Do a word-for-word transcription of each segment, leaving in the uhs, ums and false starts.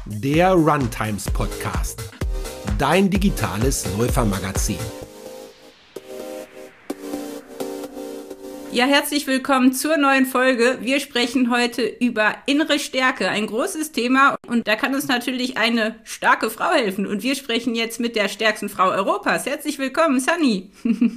der Runtimes Podcast, dein digitales Läufermagazin. Ja, herzlich willkommen zur neuen Folge. Wir sprechen heute über innere Stärke, ein großes Thema, und da kann uns natürlich eine starke Frau helfen. Und wir sprechen jetzt mit der stärksten Frau Europas. Herzlich willkommen, Sunny.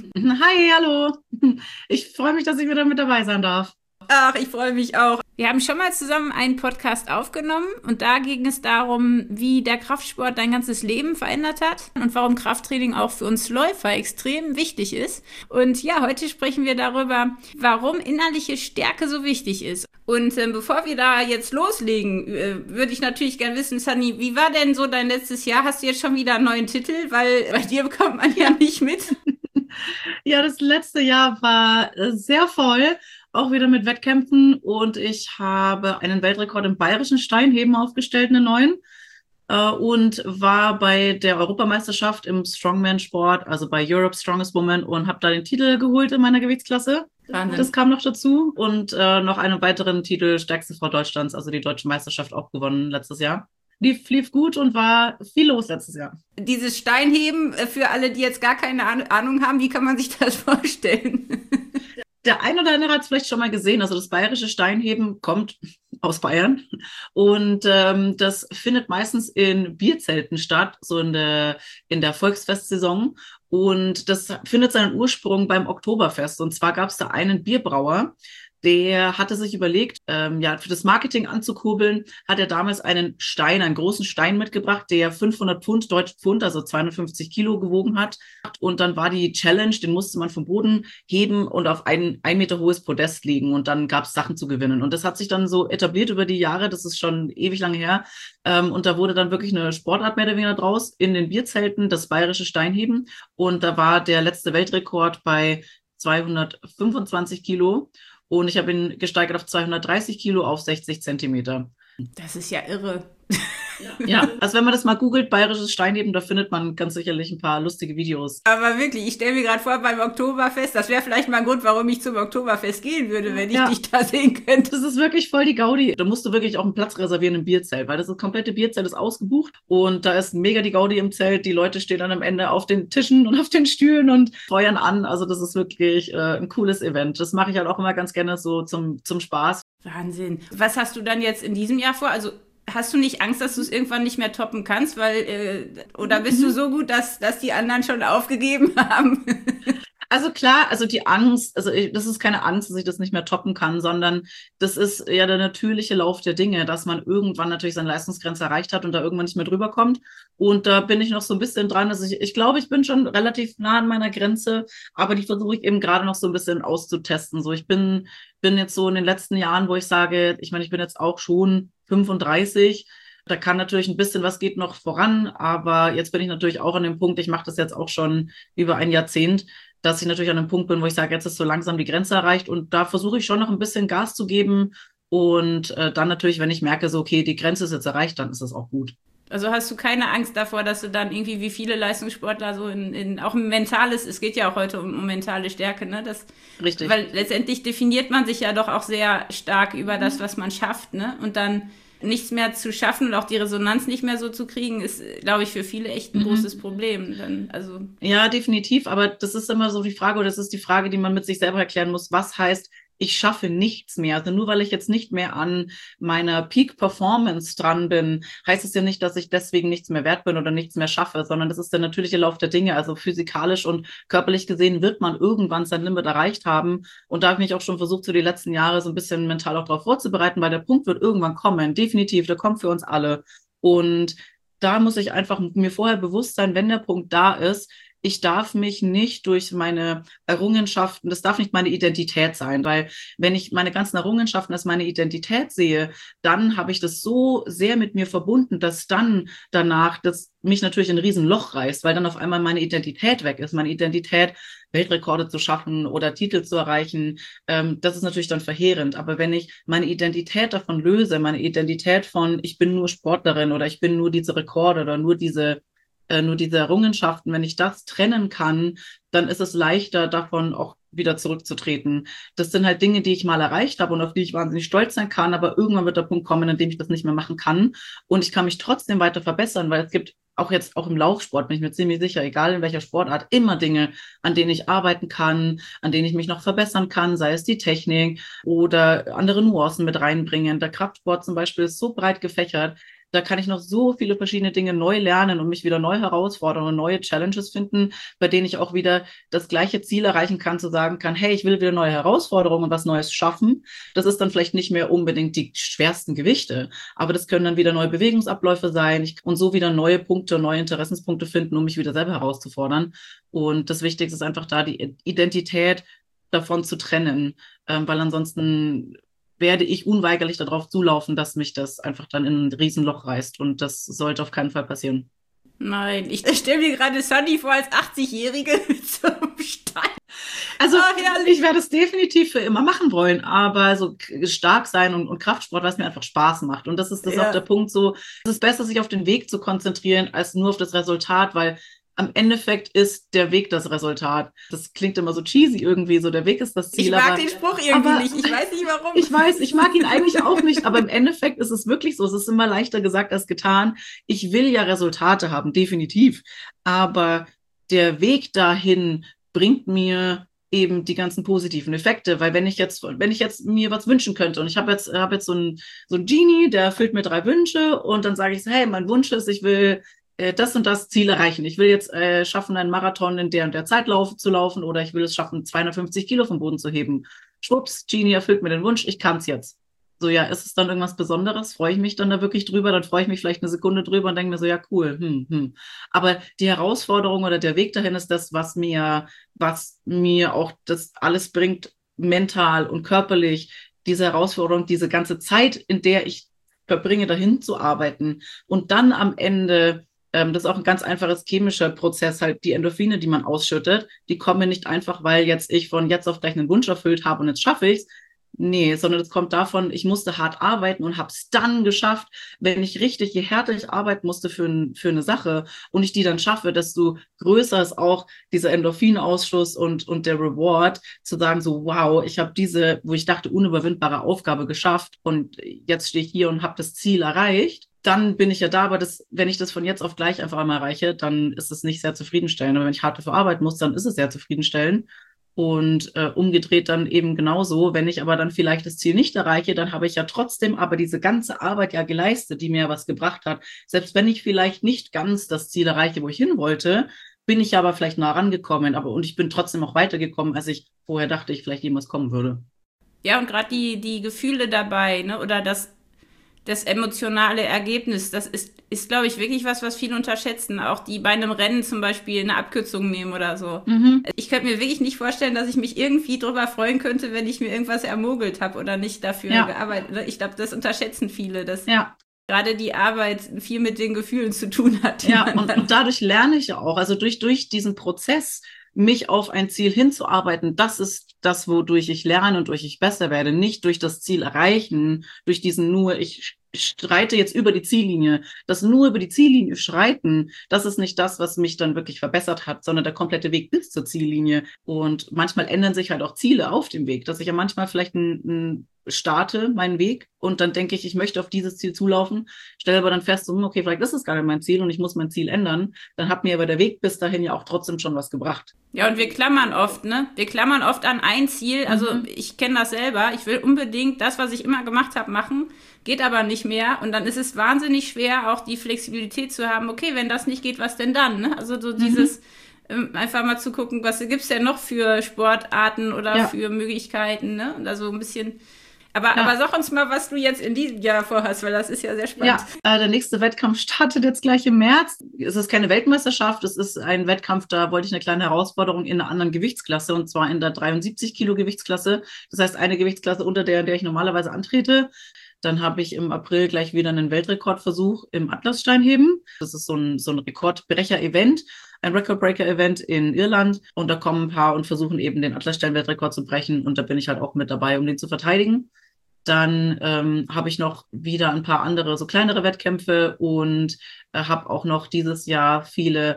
Hi, hallo. Ich freue mich, dass ich wieder mit dabei sein darf. Ach, ich freue mich auch. Wir haben schon mal zusammen einen Podcast aufgenommen und da ging es darum, wie der Kraftsport dein ganzes Leben verändert hat und warum Krafttraining auch für uns Läufer extrem wichtig ist. Und ja, heute sprechen wir darüber, warum innerliche Stärke so wichtig ist. Und äh, bevor wir da jetzt loslegen, äh, würde ich natürlich gerne wissen, Sunny, wie war denn so dein letztes Jahr? Hast du jetzt schon wieder einen neuen Titel? Weil bei dir bekommt man ja nicht mit. Ja, das letzte Jahr war sehr voll. Auch wieder mit Wettkämpfen, und ich habe einen Weltrekord im bayerischen Steinheben aufgestellt, einen neuen, äh, und war bei der Europameisterschaft im Strongman-Sport, also bei Europe's Strongest Woman, und habe da den Titel geholt in meiner Gewichtsklasse. Wahnsinn. Das kam noch dazu, und äh, noch einen weiteren Titel, stärkste Frau Deutschlands, also die deutsche Meisterschaft, auch gewonnen letztes Jahr. Die lief gut und war viel los letztes Jahr. Dieses Steinheben, für alle, die jetzt gar keine Ahnung haben, wie kann man sich das vorstellen? Der ein oder andere hat es vielleicht schon mal gesehen. Also das bayerische Steinheben kommt aus Bayern, und ähm, das findet meistens in Bierzelten statt, so in der in der Volksfestsaison. Und das findet seinen Ursprung beim Oktoberfest. Und zwar gab es da einen Bierbrauer, der hatte sich überlegt, ähm, ja, für das Marketing anzukurbeln, hat er damals einen Stein, einen großen Stein mitgebracht, der fünfhundert Pfund, deutsche Pfund, also zweihundertfünfzig Kilo gewogen hat. Und dann war die Challenge, den musste man vom Boden heben und auf ein ein Meter hohes Podest legen. Und dann gab es Sachen zu gewinnen. Und das hat sich dann so etabliert über die Jahre. Das ist schon ewig lange her. Ähm, und da wurde dann wirklich eine Sportart mehr oder weniger draus in den Bierzelten, das bayerische Steinheben. Und da war der letzte Weltrekord bei zweihundertfünfundzwanzig Kilo. Und ich habe ihn gesteigert auf zweihundertdreißig Kilo auf sechzig Zentimeter. Das ist ja irre. Ja, also wenn man das mal googelt, bayerisches Steinheben, da findet man ganz sicherlich ein paar lustige Videos. Aber wirklich, ich stelle mir gerade vor, beim Oktoberfest, das wäre vielleicht mal ein Grund, warum ich zum Oktoberfest gehen würde, wenn ich ja. dich da sehen könnte. Das ist wirklich voll die Gaudi. Da musst du wirklich auch einen Platz reservieren im Bierzelt, weil das, das komplette Bierzelt ist ausgebucht, und da ist mega die Gaudi im Zelt. Die Leute stehen dann am Ende auf den Tischen und auf den Stühlen und feuern an. Also das ist wirklich äh, ein cooles Event. Das mache ich halt auch immer ganz gerne so zum, zum Spaß. Wahnsinn. Was hast du dann jetzt in diesem Jahr vor? Also hast du nicht Angst, dass du es irgendwann nicht mehr toppen kannst, weil äh, oder bist du so gut, dass dass die anderen schon aufgegeben haben? Also klar, also die Angst, also ich, das ist keine Angst, dass ich das nicht mehr toppen kann, sondern das ist ja der natürliche Lauf der Dinge, dass man irgendwann natürlich seine Leistungsgrenze erreicht hat und da irgendwann nicht mehr drüber kommt. Und da bin ich noch so ein bisschen dran. Also ich, ich glaube, ich bin schon relativ nah an meiner Grenze, aber die versuche ich eben gerade noch so ein bisschen auszutesten. So, ich bin bin jetzt so in den letzten Jahren, wo ich sage, ich meine, ich bin jetzt auch schon fünfunddreißig. Da kann natürlich ein bisschen was geht noch voran, aber jetzt bin ich natürlich auch an dem Punkt, ich mache das jetzt auch schon über ein Jahrzehnt, dass ich natürlich an dem Punkt bin, wo ich sage, jetzt ist so langsam die Grenze erreicht, und da versuche ich schon noch ein bisschen Gas zu geben, und äh, dann natürlich, wenn ich merke, so okay, die Grenze ist jetzt erreicht, dann ist das auch gut. Also hast du keine Angst davor, dass du dann irgendwie wie viele Leistungssportler so in, in auch ein mentales, es geht ja auch heute um, um mentale Stärke, ne? Das, richtig. Weil letztendlich definiert man sich ja doch auch sehr stark über das, was man schafft, ne? Und dann nichts mehr zu schaffen und auch die Resonanz nicht mehr so zu kriegen, ist, glaube ich, für viele echt ein mhm. großes Problem. Dann, also ja, definitiv, aber das ist immer so die Frage, oder das ist die Frage, die man mit sich selber erklären muss, was heißt, ich schaffe nichts mehr. Also nur weil ich jetzt nicht mehr an meiner Peak-Performance dran bin, heißt es ja nicht, dass ich deswegen nichts mehr wert bin oder nichts mehr schaffe, sondern das ist der natürliche Lauf der Dinge. Also physikalisch und körperlich gesehen wird man irgendwann sein Limit erreicht haben. Und da habe ich mich auch schon versucht, so die letzten Jahre so ein bisschen mental auch darauf vorzubereiten, weil der Punkt wird irgendwann kommen. Definitiv, der kommt für uns alle. Und da muss ich einfach mir vorher bewusst sein, wenn der Punkt da ist, ich darf mich nicht durch meine Errungenschaften, das darf nicht meine Identität sein, weil wenn ich meine ganzen Errungenschaften als meine Identität sehe, dann habe ich das so sehr mit mir verbunden, dass dann danach das mich natürlich in ein Riesenloch reißt, weil dann auf einmal meine Identität weg ist, meine Identität, Weltrekorde zu schaffen oder Titel zu erreichen, ähm, das ist natürlich dann verheerend. Aber wenn ich meine Identität davon löse, meine Identität von, ich bin nur Sportlerin oder ich bin nur diese Rekorde oder nur diese äh, nur diese Errungenschaften, wenn ich das trennen kann, dann ist es leichter, davon auch wieder zurückzutreten. Das sind halt Dinge, die ich mal erreicht habe und auf die ich wahnsinnig stolz sein kann, aber irgendwann wird der Punkt kommen, an dem ich das nicht mehr machen kann und ich kann mich trotzdem weiter verbessern, weil es gibt auch jetzt auch im Laufsport, bin ich mir ziemlich sicher, egal in welcher Sportart, immer Dinge, an denen ich arbeiten kann, an denen ich mich noch verbessern kann, sei es die Technik oder andere Nuancen mit reinbringen. Der Kraftsport zum Beispiel ist so breit gefächert, da kann ich noch so viele verschiedene Dinge neu lernen und mich wieder neu herausfordern und neue Challenges finden, bei denen ich auch wieder das gleiche Ziel erreichen kann, zu sagen kann, hey, ich will wieder neue Herausforderungen und was Neues schaffen. Das ist dann vielleicht nicht mehr unbedingt die schwersten Gewichte, aber das können dann wieder neue Bewegungsabläufe sein ich, und so wieder neue Punkte, neue Interessenspunkte finden, um mich wieder selber herauszufordern. Und das Wichtigste ist einfach da, die Identität davon zu trennen, ähm, weil ansonsten werde ich unweigerlich darauf zulaufen, dass mich das einfach dann in ein Riesenloch reißt. Und das sollte auf keinen Fall passieren. Nein, ich stelle mir gerade Sunny vor als achtzigjährige mit so einem Stein. Also oh, ich werde es definitiv für immer machen wollen, aber so stark sein und, und Kraftsport, was mir einfach Spaß macht. Und das ist das ja. auch der Punkt so, es ist besser, sich auf den Weg zu konzentrieren, als nur auf das Resultat, weil am Endeffekt ist der Weg das Resultat. Das klingt immer so cheesy irgendwie, so der Weg ist das Ziel. Ich mag aber, den Spruch irgendwie aber, nicht, ich weiß nicht warum. Ich weiß, ich mag ihn eigentlich auch nicht, aber im Endeffekt ist es wirklich so, es ist immer leichter gesagt als getan. Ich will ja Resultate haben, definitiv, aber der Weg dahin bringt mir eben die ganzen positiven Effekte, weil wenn ich jetzt, wenn ich jetzt mir was wünschen könnte und ich habe jetzt, habe jetzt so ein, so ein Genie, der erfüllt mir drei Wünsche und dann sage ich so, hey, mein Wunsch ist, ich will das und das Ziel erreichen. Ich will jetzt äh, schaffen, einen Marathon in der und der Zeit lauf, zu laufen oder ich will es schaffen, zweihundertfünfzig Kilo vom Boden zu heben. Schwupps, Genie erfüllt mir den Wunsch, ich kann es jetzt. So, ja, ist es dann irgendwas Besonderes? Freue ich mich dann da wirklich drüber? Dann freue ich mich vielleicht eine Sekunde drüber und denke mir so, ja, cool. Hm, hm. Aber die Herausforderung oder der Weg dahin ist das, was mir, was mir auch das alles bringt, mental und körperlich, diese Herausforderung, diese ganze Zeit, in der ich verbringe, dahin zu arbeiten und dann am Ende das ist auch ein ganz einfaches chemischer Prozess, halt die Endorphine, die man ausschüttet, die kommen nicht einfach, weil jetzt ich von jetzt auf gleich einen Wunsch erfüllt habe und jetzt schaffe ich's. Nee, sondern das kommt davon, ich musste hart arbeiten und habe es dann geschafft, wenn ich richtig, je härter ich arbeiten musste für, ein, für eine Sache und ich die dann schaffe, desto größer ist auch dieser Endorphinausschuss und, und der Reward, zu sagen so, wow, ich habe diese, wo ich dachte, unüberwindbare Aufgabe geschafft und jetzt stehe ich hier und habe das Ziel erreicht. Dann bin ich ja da, aber das, wenn ich das von jetzt auf gleich einfach einmal erreiche, dann ist es nicht sehr zufriedenstellend. Aber wenn ich hart dafür arbeiten muss, dann ist es sehr zufriedenstellend. Und äh, umgedreht dann eben genauso. Wenn ich aber dann vielleicht das Ziel nicht erreiche, dann habe ich ja trotzdem aber diese ganze Arbeit ja geleistet, die mir was gebracht hat. Selbst wenn ich vielleicht nicht ganz das Ziel erreiche, wo ich hin wollte, bin ich aber vielleicht nah rangekommen. Aber und ich bin trotzdem auch weitergekommen, als ich vorher dachte, ich vielleicht jemals kommen würde. Ja, und gerade die, die Gefühle dabei, ne, oder das Das emotionale Ergebnis, das ist, ist glaube ich, wirklich was, was viele unterschätzen. Auch die bei einem Rennen zum Beispiel eine Abkürzung nehmen oder so. Mhm. Ich könnte mir wirklich nicht vorstellen, dass ich mich irgendwie drüber freuen könnte, wenn ich mir irgendwas ermogelt habe oder nicht dafür ja. gearbeitet. Ich glaube, das unterschätzen viele, dass ja. gerade die Arbeit viel mit den Gefühlen zu tun hat. Ja, und, und dadurch lerne ich ja auch, also durch, durch diesen Prozess, mich auf ein Ziel hinzuarbeiten, das ist das, wodurch ich lerne und durch ich besser werde, nicht durch das Ziel erreichen, durch diesen nur, ich streite jetzt über die Ziellinie. Das nur über die Ziellinie schreiten, das ist nicht das, was mich dann wirklich verbessert hat, sondern der komplette Weg bis zur Ziellinie. Und manchmal ändern sich halt auch Ziele auf dem Weg, dass ich ja manchmal vielleicht ein, ein starte meinen Weg und dann denke ich, ich möchte auf dieses Ziel zulaufen, stelle aber dann fest, so, okay, vielleicht ist es gar nicht mein Ziel und ich muss mein Ziel ändern. Dann hat mir aber der Weg bis dahin ja auch trotzdem schon was gebracht. Ja, und wir klammern oft, ne? Wir klammern oft an ein Ziel. Also mhm. ich kenne das selber. Ich will unbedingt das, was ich immer gemacht habe, machen, geht aber nicht mehr. Und dann ist es wahnsinnig schwer, auch die Flexibilität zu haben, okay, wenn das nicht geht, was denn dann? Ne? Also so dieses mhm. einfach mal zu gucken, was gibt's denn noch für Sportarten oder ja. für Möglichkeiten, ne? Und also ein bisschen... Aber, ja. aber sag uns mal, was du jetzt in diesem Jahr vorhast, weil das ist ja sehr spannend. Ja, äh, der nächste Wettkampf startet jetzt gleich im März. Es ist keine Weltmeisterschaft, es ist ein Wettkampf, da wollte ich eine kleine Herausforderung in einer anderen Gewichtsklasse, und zwar in der dreiundsiebzig Kilo Gewichtsklasse. Das heißt, eine Gewichtsklasse unter der, in der ich normalerweise antrete. Dann habe ich im April gleich wieder einen Weltrekordversuch im Atlassteinheben. Das ist so ein, so ein Rekordbrecher-Event. Ein Record-Breaker-Event in Irland, und da kommen ein paar und versuchen eben den Atlasstein-Weltrekord zu brechen, und da bin ich halt auch mit dabei, um den zu verteidigen. Dann ähm, habe ich noch wieder ein paar andere, so kleinere Wettkämpfe, und äh, habe auch noch dieses Jahr viele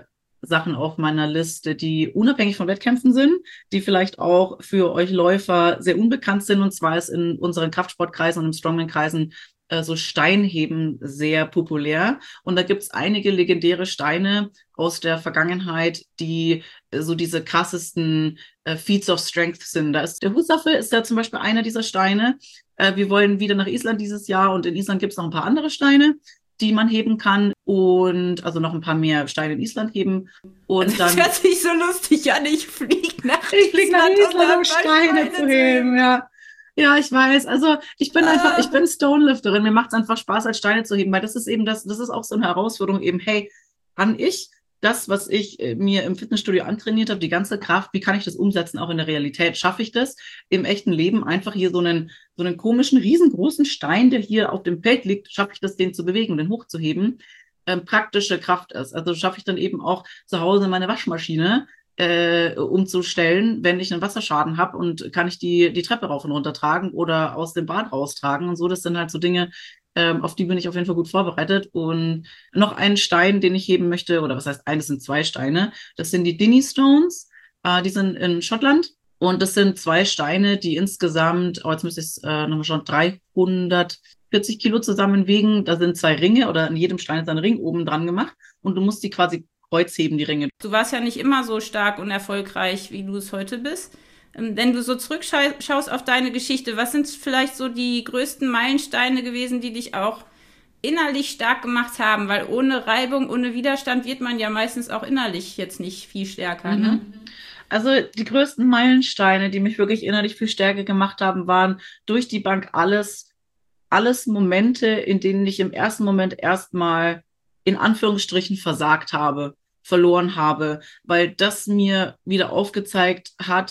Sachen auf meiner Liste, die unabhängig von Wettkämpfen sind, die vielleicht auch für euch Läufer sehr unbekannt sind. Und zwar ist in unseren Kraftsportkreisen und im Strongman-Kreisen äh, so Steinheben sehr populär. Und da gibt's einige legendäre Steine aus der Vergangenheit, die äh, so diese krassesten äh, Feats of Strength sind. Da ist der Husafel ist ja zum Beispiel einer dieser Steine. Äh, wir wollen wieder nach Island dieses Jahr und in Island gibt's noch ein paar andere Steine, die man heben kann und also noch ein paar mehr Steine in Island heben. Und das dann, hört sich so lustig an. Ich fliege nach ich flieg nach Island, Island, um Steine zu heben, ja. Ja, ich weiß. Also ich bin ah. einfach, ich bin Stonelifterin. Mir macht es einfach Spaß, als Steine zu heben, weil das ist eben das, das ist auch so eine Herausforderung eben, hey, kann ich das, was ich äh, mir im Fitnessstudio antrainiert habe, die ganze Kraft, wie kann ich das umsetzen, auch in der Realität? Schaffe ich das im echten Leben, einfach hier so einen, so einen komischen, riesengroßen Stein, der hier auf dem Feld liegt, schaffe ich das, den zu bewegen, den hochzuheben? Ähm, praktische Kraft ist. Also schaffe ich dann eben auch zu Hause meine Waschmaschine äh, umzustellen, wenn ich einen Wasserschaden habe und kann ich die, die Treppe rauf und runter tragen oder aus dem Bad raustragen und so. Das sind halt so Dinge, ähm, auf die bin ich auf jeden Fall gut vorbereitet. Und noch einen Stein, den ich heben möchte, oder was heißt, eines sind zwei Steine, das sind die Dinnie Stones, äh, die sind in Schottland. Und das sind zwei Steine, die insgesamt, oh, jetzt müsste ich es äh, nochmal schauen, dreihundertvierzig Kilo zusammen wiegen. Da sind zwei Ringe oder in jedem Stein ist ein Ring oben dran gemacht. Und du musst die quasi kreuzheben, die Ringe. Du warst ja nicht immer so stark und erfolgreich, wie du es heute bist. Wenn du so zurückschaust auf deine Geschichte, was sind vielleicht so die größten Meilensteine gewesen, die dich auch innerlich stark gemacht haben? Weil ohne Reibung, ohne Widerstand wird man ja meistens auch innerlich jetzt nicht viel stärker, mhm. ne? Also die größten Meilensteine, die mich wirklich innerlich viel stärker gemacht haben, waren durch die Bank alles, alles Momente, in denen ich im ersten Moment erstmal in Anführungsstrichen versagt habe, verloren habe, weil das mir wieder aufgezeigt hat,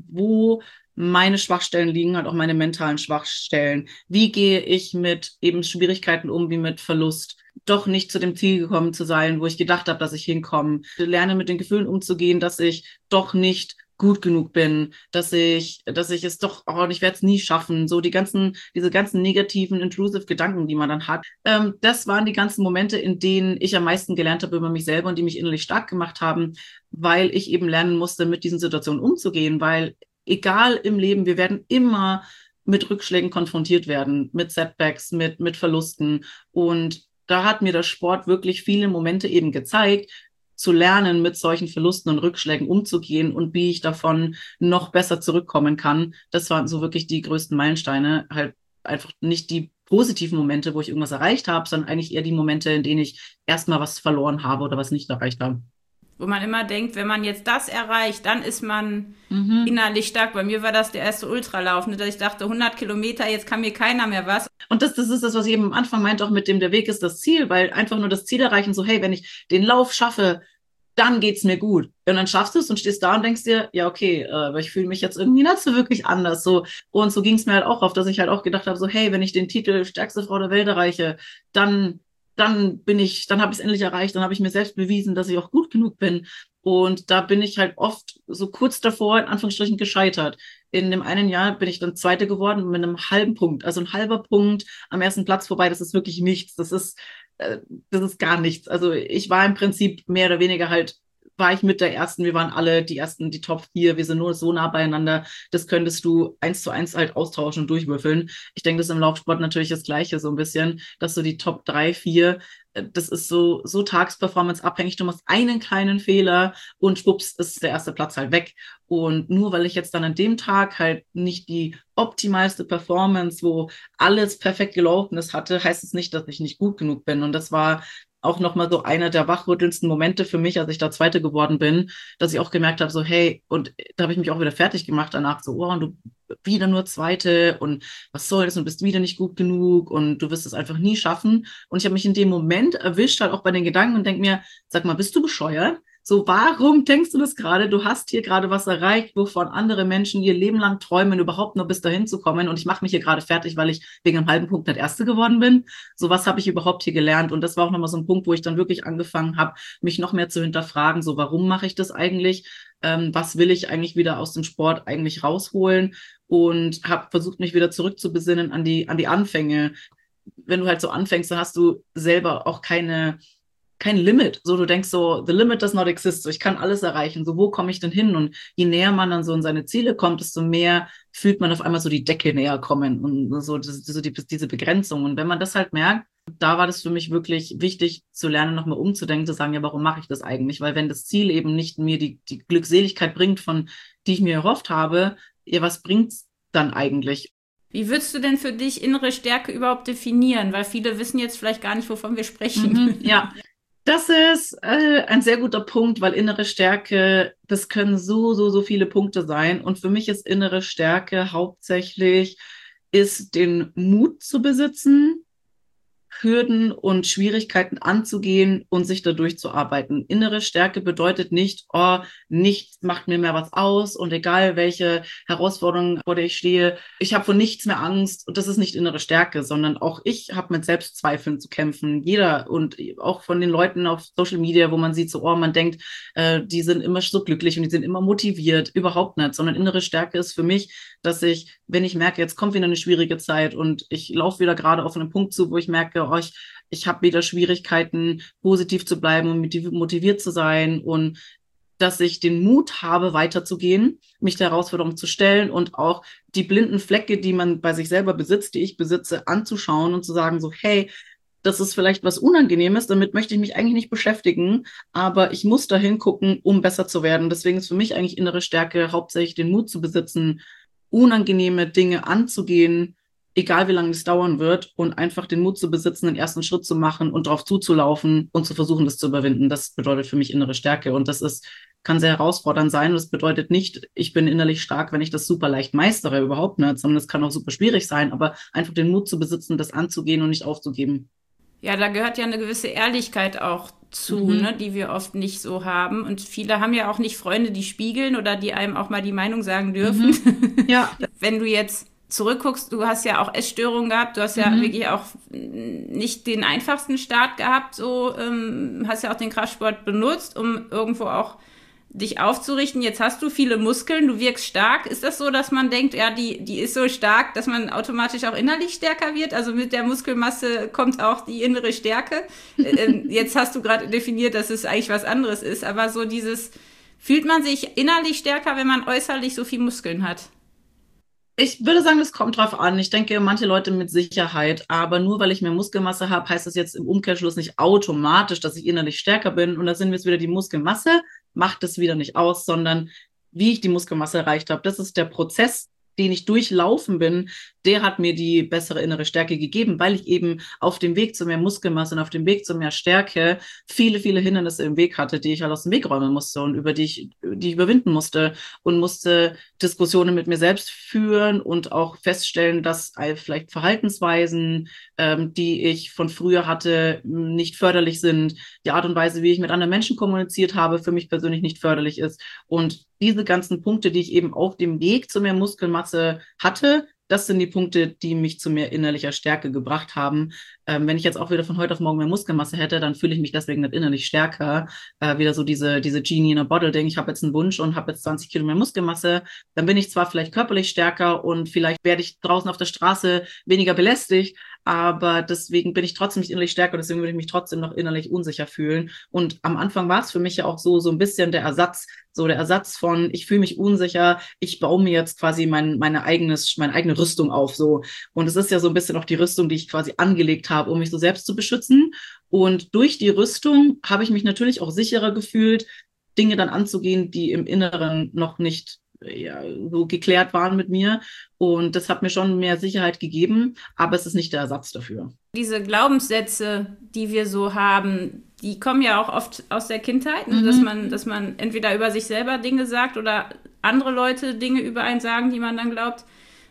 wo meine Schwachstellen liegen, halt auch meine mentalen Schwachstellen. Wie gehe ich mit eben Schwierigkeiten um, wie mit Verlust? Doch nicht zu dem Ziel gekommen zu sein, wo ich gedacht habe, dass ich hinkomme. Ich lerne mit den Gefühlen umzugehen, dass ich doch nicht gut genug bin, dass ich, dass ich es doch, oh, ich werde es nie schaffen. So die ganzen, diese ganzen negativen, intrusive Gedanken, die man dann hat. Ähm, das waren die ganzen Momente, in denen ich am meisten gelernt habe über mich selber und die mich innerlich stark gemacht haben, weil ich eben lernen musste, mit diesen Situationen umzugehen, weil egal im Leben, wir werden immer mit Rückschlägen konfrontiert werden, mit Setbacks, mit, mit Verlusten. Und da hat mir der Sport wirklich viele Momente eben gezeigt, zu lernen, mit solchen Verlusten und Rückschlägen umzugehen und wie ich davon noch besser zurückkommen kann. Das waren so wirklich die größten Meilensteine. Halt einfach nicht die positiven Momente, wo ich irgendwas erreicht habe, sondern eigentlich eher die Momente, in denen ich erstmal was verloren habe oder was nicht erreicht habe. Wo man immer denkt, wenn man jetzt das erreicht, dann ist man Mhm. innerlich stark. Bei mir war das der erste Ultralauf, ne, dass ich dachte, hundert Kilometer, jetzt kann mir keiner mehr was. Und das, das ist das, was ich eben am Anfang meinte, auch mit dem, der Weg ist das Ziel, weil einfach nur das Ziel erreichen, so, hey, wenn ich den Lauf schaffe, dann geht's mir gut. Und dann schaffst du es und stehst da und denkst dir, ja, okay, äh, aber ich fühle mich jetzt irgendwie nicht so wirklich anders. So. Und so ging's mir halt auch oft, dass ich halt auch gedacht habe, so, hey, wenn ich den Titel stärkste Frau der Welt erreiche, dann, dann bin ich, dann habe ich es endlich erreicht, dann habe ich mir selbst bewiesen, dass ich auch gut genug bin. Und da bin ich halt oft so kurz davor, in Anführungsstrichen, gescheitert. In dem einen Jahr bin ich dann Zweite geworden mit einem halben Punkt. Also ein halber Punkt am ersten Platz vorbei, das ist wirklich nichts. Das ist, äh, das ist gar nichts. Also ich war im Prinzip mehr oder weniger halt, war ich mit der Ersten, wir waren alle die Ersten, die Top vier, wir sind nur so nah beieinander, das könntest du eins zu eins halt austauschen und durchwürfeln. Ich denke, das ist im Laufsport natürlich das Gleiche so ein bisschen, dass du die Top drei, vier, das ist so, so Tagsperformance abhängig. Du machst einen kleinen Fehler und schwupps, ist der erste Platz halt weg. Und nur weil ich jetzt dann an dem Tag halt nicht die optimalste Performance, wo alles perfekt gelaufen ist, hatte, heißt es nicht, dass ich nicht gut genug bin. Und das war auch nochmal so einer der wachrüttelndsten Momente für mich, als ich da Zweite geworden bin, dass ich auch gemerkt habe, so hey, und da habe ich mich auch wieder fertig gemacht danach, so, oh, und du wieder nur Zweite und was soll das und bist wieder nicht gut genug und du wirst es einfach nie schaffen. Und ich habe mich in dem Moment erwischt, halt auch bei den Gedanken und denke mir, sag mal, bist du bescheuert? So, warum denkst du das gerade? Du hast hier gerade was erreicht, wovon andere Menschen ihr Leben lang träumen, überhaupt nur bis dahin zu kommen. Und ich mache mich hier gerade fertig, weil ich wegen einem halben Punkt nicht Erste geworden bin. So, was habe ich überhaupt hier gelernt? Und das war auch nochmal so ein Punkt, wo ich dann wirklich angefangen habe, mich noch mehr zu hinterfragen. So, warum mache ich das eigentlich? Ähm, was will ich eigentlich wieder aus dem Sport eigentlich rausholen? Und habe versucht, mich wieder zurückzubesinnen an die, an die Anfänge. Wenn du halt so anfängst, dann hast du selber auch keine kein Limit. So, du denkst so, the limit does not exist. So, ich kann alles erreichen. So, wo komme ich denn hin? Und je näher man dann so in seine Ziele kommt, desto mehr fühlt man auf einmal so die Decke näher kommen und so, so die, diese Begrenzung. Und wenn man das halt merkt, da war das für mich wirklich wichtig zu lernen, nochmal umzudenken, zu sagen, ja, warum mache ich das eigentlich? Weil wenn das Ziel eben nicht mir die, die Glückseligkeit bringt, von die ich mir erhofft habe, ja, was bringt's dann eigentlich? Wie würdest du denn für dich innere Stärke überhaupt definieren? Weil viele wissen jetzt vielleicht gar nicht, wovon wir sprechen. Mhm, ja, das ist äh, ein sehr guter Punkt, weil innere Stärke, das können so, so, so viele Punkte sein. Und für mich ist innere Stärke hauptsächlich, ist den Mut zu besitzen, Hürden und Schwierigkeiten anzugehen und sich dadurch zu arbeiten. Innere Stärke bedeutet nicht, oh, nichts macht mir mehr was aus und egal welche Herausforderungen, vor der ich stehe, ich habe vor nichts mehr Angst und das ist nicht innere Stärke, sondern auch ich habe mit Selbstzweifeln zu kämpfen. Jeder und auch von den Leuten auf Social Media, wo man sieht, so, oh, man denkt, äh, die sind immer so glücklich und die sind immer motiviert, überhaupt nicht, sondern innere Stärke ist für mich, dass ich, wenn ich merke, jetzt kommt wieder eine schwierige Zeit und ich laufe wieder gerade auf einen Punkt zu, wo ich merke, oh, ich, ich habe wieder Schwierigkeiten, positiv zu bleiben und motiviert zu sein und dass ich den Mut habe, weiterzugehen, mich der Herausforderung zu stellen und auch die blinden Flecke, die man bei sich selber besitzt, die ich besitze, anzuschauen und zu sagen so, hey, das ist vielleicht was Unangenehmes, damit möchte ich mich eigentlich nicht beschäftigen, aber ich muss da hingucken, um besser zu werden. Deswegen ist für mich eigentlich innere Stärke hauptsächlich den Mut zu besitzen, unangenehme Dinge anzugehen, egal wie lange es dauern wird, und einfach den Mut zu besitzen, den ersten Schritt zu machen und darauf zuzulaufen und zu versuchen, das zu überwinden. Das bedeutet für mich innere Stärke und das ist, kann sehr herausfordernd sein. Das bedeutet nicht, ich bin innerlich stark, wenn ich das super leicht meistere, überhaupt nicht, sondern es kann auch super schwierig sein, aber einfach den Mut zu besitzen, das anzugehen und nicht aufzugeben. Ja, da gehört ja eine gewisse Ehrlichkeit auch zu, Mhm. ne, die wir oft nicht so haben. Und viele haben ja auch nicht Freunde, die spiegeln oder die einem auch mal die Meinung sagen dürfen. Mhm. Ja. Wenn du jetzt zurückguckst, du hast ja auch Essstörungen gehabt, du hast ja Mhm. wirklich auch nicht den einfachsten Start gehabt, so ähm, hast ja auch den Kraftsport benutzt, um irgendwo auch dich aufzurichten. Jetzt hast du viele Muskeln, du wirkst stark. Ist das so, dass man denkt, ja, die, die ist so stark, dass man automatisch auch innerlich stärker wird? Also mit der Muskelmasse kommt auch die innere Stärke. ähm, jetzt hast du gerade definiert, dass es eigentlich was anderes ist, aber so dieses, fühlt man sich innerlich stärker, wenn man äußerlich so viel Muskeln hat? Ich würde sagen, das kommt drauf an. Ich denke, manche Leute mit Sicherheit, aber nur weil ich mehr Muskelmasse habe, heißt das jetzt im Umkehrschluss nicht automatisch, dass ich innerlich stärker bin. Und da sind wir jetzt wieder, die Muskelmasse macht es wieder nicht aus, sondern wie ich die Muskelmasse erreicht habe. Das ist der Prozess, den ich durchlaufen bin, der hat mir die bessere innere Stärke gegeben, weil ich eben auf dem Weg zu mehr Muskelmasse und auf dem Weg zu mehr Stärke viele, viele Hindernisse im Weg hatte, die ich halt aus dem Weg räumen musste und über die ich, die ich überwinden musste und musste Diskussionen mit mir selbst führen und auch feststellen, dass vielleicht Verhaltensweisen, ähm, die ich von früher hatte, nicht förderlich sind, die Art und Weise, wie ich mit anderen Menschen kommuniziert habe, für mich persönlich nicht förderlich ist. Und diese ganzen Punkte, die ich eben auf dem Weg zu mehr Muskelmasse hatte, das sind die Punkte, die mich zu mehr innerlicher Stärke gebracht haben. Ähm, wenn ich jetzt auch wieder von heute auf morgen mehr Muskelmasse hätte, dann fühle ich mich deswegen nicht innerlich stärker. Äh, wieder so diese, diese Genie in a Bottle-Ding. Ich habe jetzt einen Wunsch und habe jetzt zwanzig Kilo mehr Muskelmasse. Dann bin ich zwar vielleicht körperlich stärker und vielleicht werde ich draußen auf der Straße weniger belästigt, aber deswegen bin ich trotzdem nicht innerlich stärker und deswegen würde ich mich trotzdem noch innerlich unsicher fühlen. Und am Anfang war es für mich ja auch so, so ein bisschen der Ersatz, so der Ersatz von, ich fühle mich unsicher, ich baue mir jetzt quasi mein, meine eigenes, meine eigene Rüstung auf, so. Und es ist ja so ein bisschen auch die Rüstung, die ich quasi angelegt habe, um mich so selbst zu beschützen. Und durch die Rüstung habe ich mich natürlich auch sicherer gefühlt, Dinge dann anzugehen, die im Inneren noch nicht ja, so geklärt waren mit mir. Und das hat mir schon mehr Sicherheit gegeben, aber es ist nicht der Ersatz dafür. Diese Glaubenssätze, die wir so haben, die kommen ja auch oft aus der Kindheit, ne? Mhm. dass man, dass man entweder über sich selber Dinge sagt oder andere Leute Dinge über einen sagen, die man dann glaubt.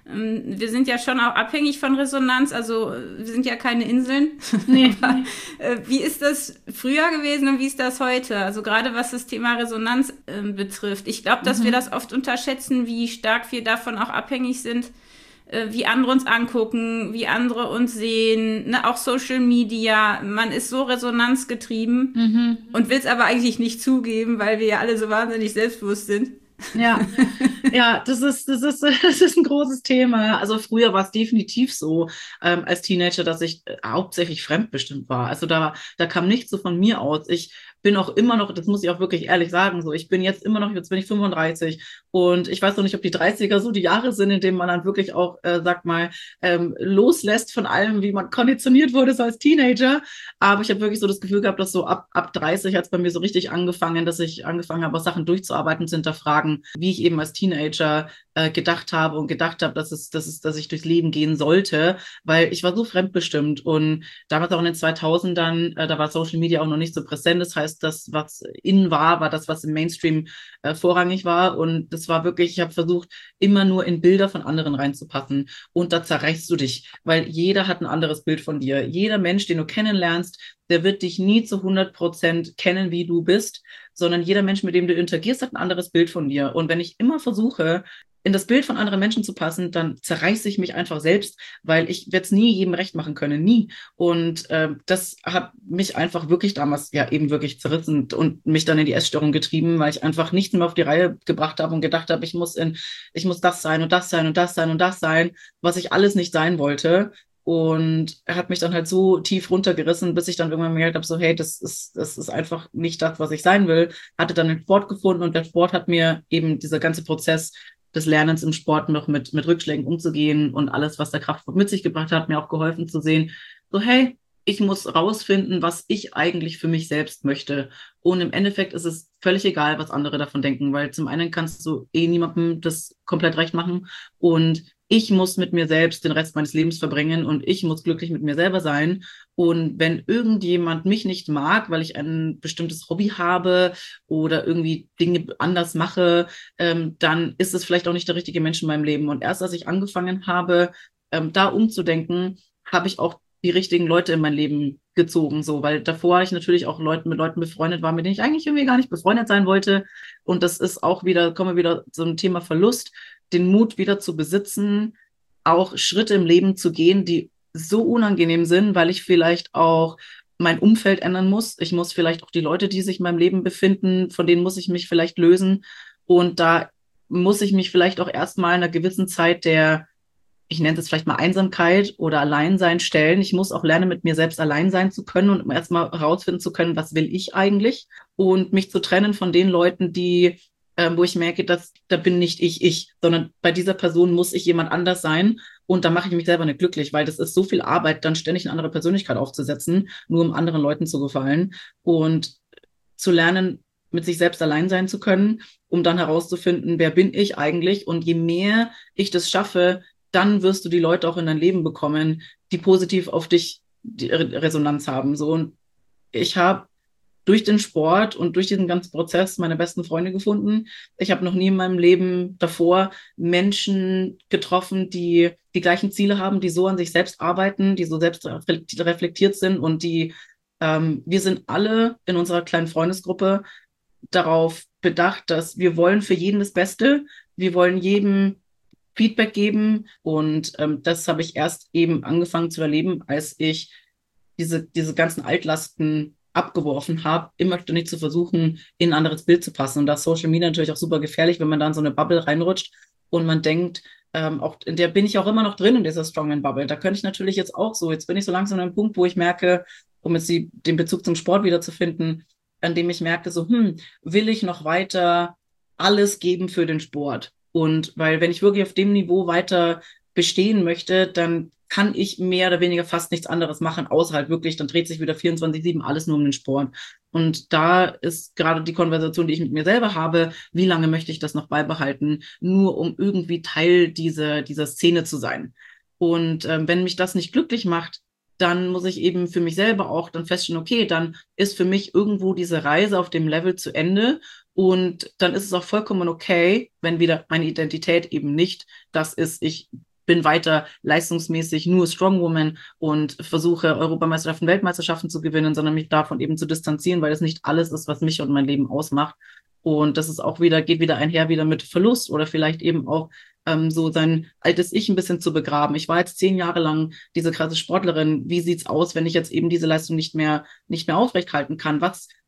Wir sind ja schon auch abhängig von Resonanz, also wir sind ja keine Inseln. Nee. Aber, äh, wie ist das früher gewesen und wie ist das heute? Also gerade was das Thema Resonanz äh, betrifft. Ich glaube, dass Mhm. wir das oft unterschätzen, wie stark wir davon auch abhängig sind, äh, wie andere uns angucken, wie andere uns sehen, ne? Auch Social Media. Man ist so resonanzgetrieben Mhm. und will es aber eigentlich nicht zugeben, weil wir ja alle so wahnsinnig selbstbewusst sind. Ja, ja, das ist, das ist, das ist ein großes Thema. Also früher war es definitiv so, ähm, als Teenager, dass ich äh, hauptsächlich fremdbestimmt war. Also da, da kam nichts so von mir aus. Ich bin auch immer noch, das muss ich auch wirklich ehrlich sagen, so, ich bin jetzt immer noch, jetzt bin ich fünfunddreißig und ich weiß noch nicht, ob die dreißiger so die Jahre sind, in denen man dann wirklich auch, äh, sag mal, ähm, loslässt von allem, wie man konditioniert wurde so als Teenager. Aber ich habe wirklich so das Gefühl gehabt, dass so ab, ab dreißig hat es bei mir so richtig angefangen, dass ich angefangen habe, Sachen durchzuarbeiten, zu hinterfragen, wie ich eben als Teenager äh, gedacht habe und gedacht habe, dass es, dass es, dass ich durchs Leben gehen sollte, weil ich war so fremdbestimmt und damals auch in den zweitausendern, äh, da war Social Media auch noch nicht so präsent. Das heißt, das, was in war, war das, was im Mainstream äh, vorrangig war und das war wirklich, ich habe versucht, immer nur in Bilder von anderen reinzupassen und da zerreißt du dich, weil jeder hat ein anderes Bild von dir. Jeder Mensch, den du kennenlernst, der wird dich nie zu hundert Prozent kennen, wie du bist, sondern jeder Mensch, mit dem du interagierst, hat ein anderes Bild von dir. Und wenn ich immer versuche, in das Bild von anderen Menschen zu passen, dann zerreiße ich mich einfach selbst, weil ich werde es nie jedem recht machen können, nie. Und äh, das hat mich einfach wirklich damals ja eben wirklich zerrissen und mich dann in die Essstörung getrieben, weil ich einfach nichts mehr auf die Reihe gebracht habe und gedacht habe, ich muss in, ich muss das sein und das sein und das sein und das sein, was ich alles nicht sein wollte. Und er hat mich dann halt so tief runtergerissen, bis ich dann irgendwann gemerkt habe, so hey, das ist, das ist einfach nicht das, was ich sein will. Hatte dann den Sport gefunden und der Sport hat mir eben dieser ganze Prozess des Lernens im Sport noch mit, mit Rückschlägen umzugehen und alles, was der Kraftsport mit sich gebracht hat, mir auch geholfen zu sehen, so hey, ich muss rausfinden, was ich eigentlich für mich selbst möchte. Und im Endeffekt ist es völlig egal, was andere davon denken, weil zum einen kannst du eh niemandem das komplett recht machen und ich muss mit mir selbst den Rest meines Lebens verbringen und ich muss glücklich mit mir selber sein. Und wenn irgendjemand mich nicht mag, weil ich ein bestimmtes Hobby habe oder irgendwie Dinge anders mache, ähm, dann ist es vielleicht auch nicht der richtige Mensch in meinem Leben. Und erst als ich angefangen habe, ähm, da umzudenken, habe ich auch die richtigen Leute in mein Leben gezogen, so, weil davor ich natürlich auch Leuten mit Leuten befreundet war, mit denen ich eigentlich irgendwie gar nicht befreundet sein wollte. Und das ist auch wieder, kommen wir wieder zu einem Thema Verlust, den Mut wieder zu besitzen, auch Schritte im Leben zu gehen, die so unangenehm sind, weil ich vielleicht auch mein Umfeld ändern muss. Ich muss vielleicht auch die Leute, die sich in meinem Leben befinden, von denen muss ich mich vielleicht lösen. Und da muss ich mich vielleicht auch erstmal in einer gewissen Zeit der, ich nenne es vielleicht mal Einsamkeit oder Alleinsein stellen. Ich muss auch lernen, mit mir selbst allein sein zu können und erstmal herausfinden zu können, was will ich eigentlich und mich zu trennen von den Leuten, die äh, wo ich merke, dass da bin nicht ich ich, sondern bei dieser Person muss ich jemand anders sein und da mache ich mich selber nicht glücklich, weil das ist so viel Arbeit, dann ständig eine andere Persönlichkeit aufzusetzen, nur um anderen Leuten zu gefallen und zu lernen, mit sich selbst allein sein zu können, um dann herauszufinden, wer bin ich eigentlich und je mehr ich das schaffe, dann wirst du die Leute auch in dein Leben bekommen, die positiv auf dich die Resonanz haben. So, und ich habe durch den Sport und durch diesen ganzen Prozess meine besten Freunde gefunden. Ich habe noch nie in meinem Leben davor Menschen getroffen, die die gleichen Ziele haben, die so an sich selbst arbeiten, die so selbst reflektiert sind und die, ähm, wir sind alle in unserer kleinen Freundesgruppe darauf bedacht, dass wir wollen für jeden das Beste. Wir wollen jedem Feedback geben und ähm, das habe ich erst eben angefangen zu erleben, als ich diese, diese ganzen Altlasten abgeworfen habe, immer ständig zu versuchen, in ein anderes Bild zu passen. Und da ist Social Media natürlich auch super gefährlich, wenn man da in so eine Bubble reinrutscht und man denkt, ähm, auch in der bin ich auch immer noch drin in dieser Strongman-Bubble. Da könnte ich natürlich jetzt auch so, jetzt bin ich so langsam an einem Punkt, wo ich merke, um jetzt die, den Bezug zum Sport wieder zu finden, an dem ich merke, so, hm, will ich noch weiter alles geben für den Sport? Und weil, wenn ich wirklich auf dem Niveau weiter bestehen möchte, dann kann ich mehr oder weniger fast nichts anderes machen, außer halt wirklich, dann dreht sich wieder vierundzwanzig sieben alles nur um den Sport. Und da ist gerade die Konversation, die ich mit mir selber habe, wie lange möchte ich das noch beibehalten, nur um irgendwie Teil dieser, dieser Szene zu sein. Und ähm, wenn mich das nicht glücklich macht, dann muss ich eben für mich selber auch dann feststellen, okay, dann ist für mich irgendwo diese Reise auf dem Level zu Ende und dann ist es auch vollkommen okay, wenn wieder meine Identität eben nicht das ist, ich bin weiter leistungsmäßig nur Strongwoman und versuche Europameisterschaften, Weltmeisterschaften zu gewinnen, sondern mich davon eben zu distanzieren, weil es nicht alles ist, was mich und mein Leben ausmacht. Und das ist auch wieder, geht wieder einher wieder mit Verlust oder vielleicht eben auch ähm, so sein altes Ich ein bisschen zu begraben. Ich war jetzt zehn Jahre lang diese krasse Sportlerin. Wie sieht's aus, wenn ich jetzt eben diese Leistung nicht mehr, nicht mehr aufrechthalten kann? Was,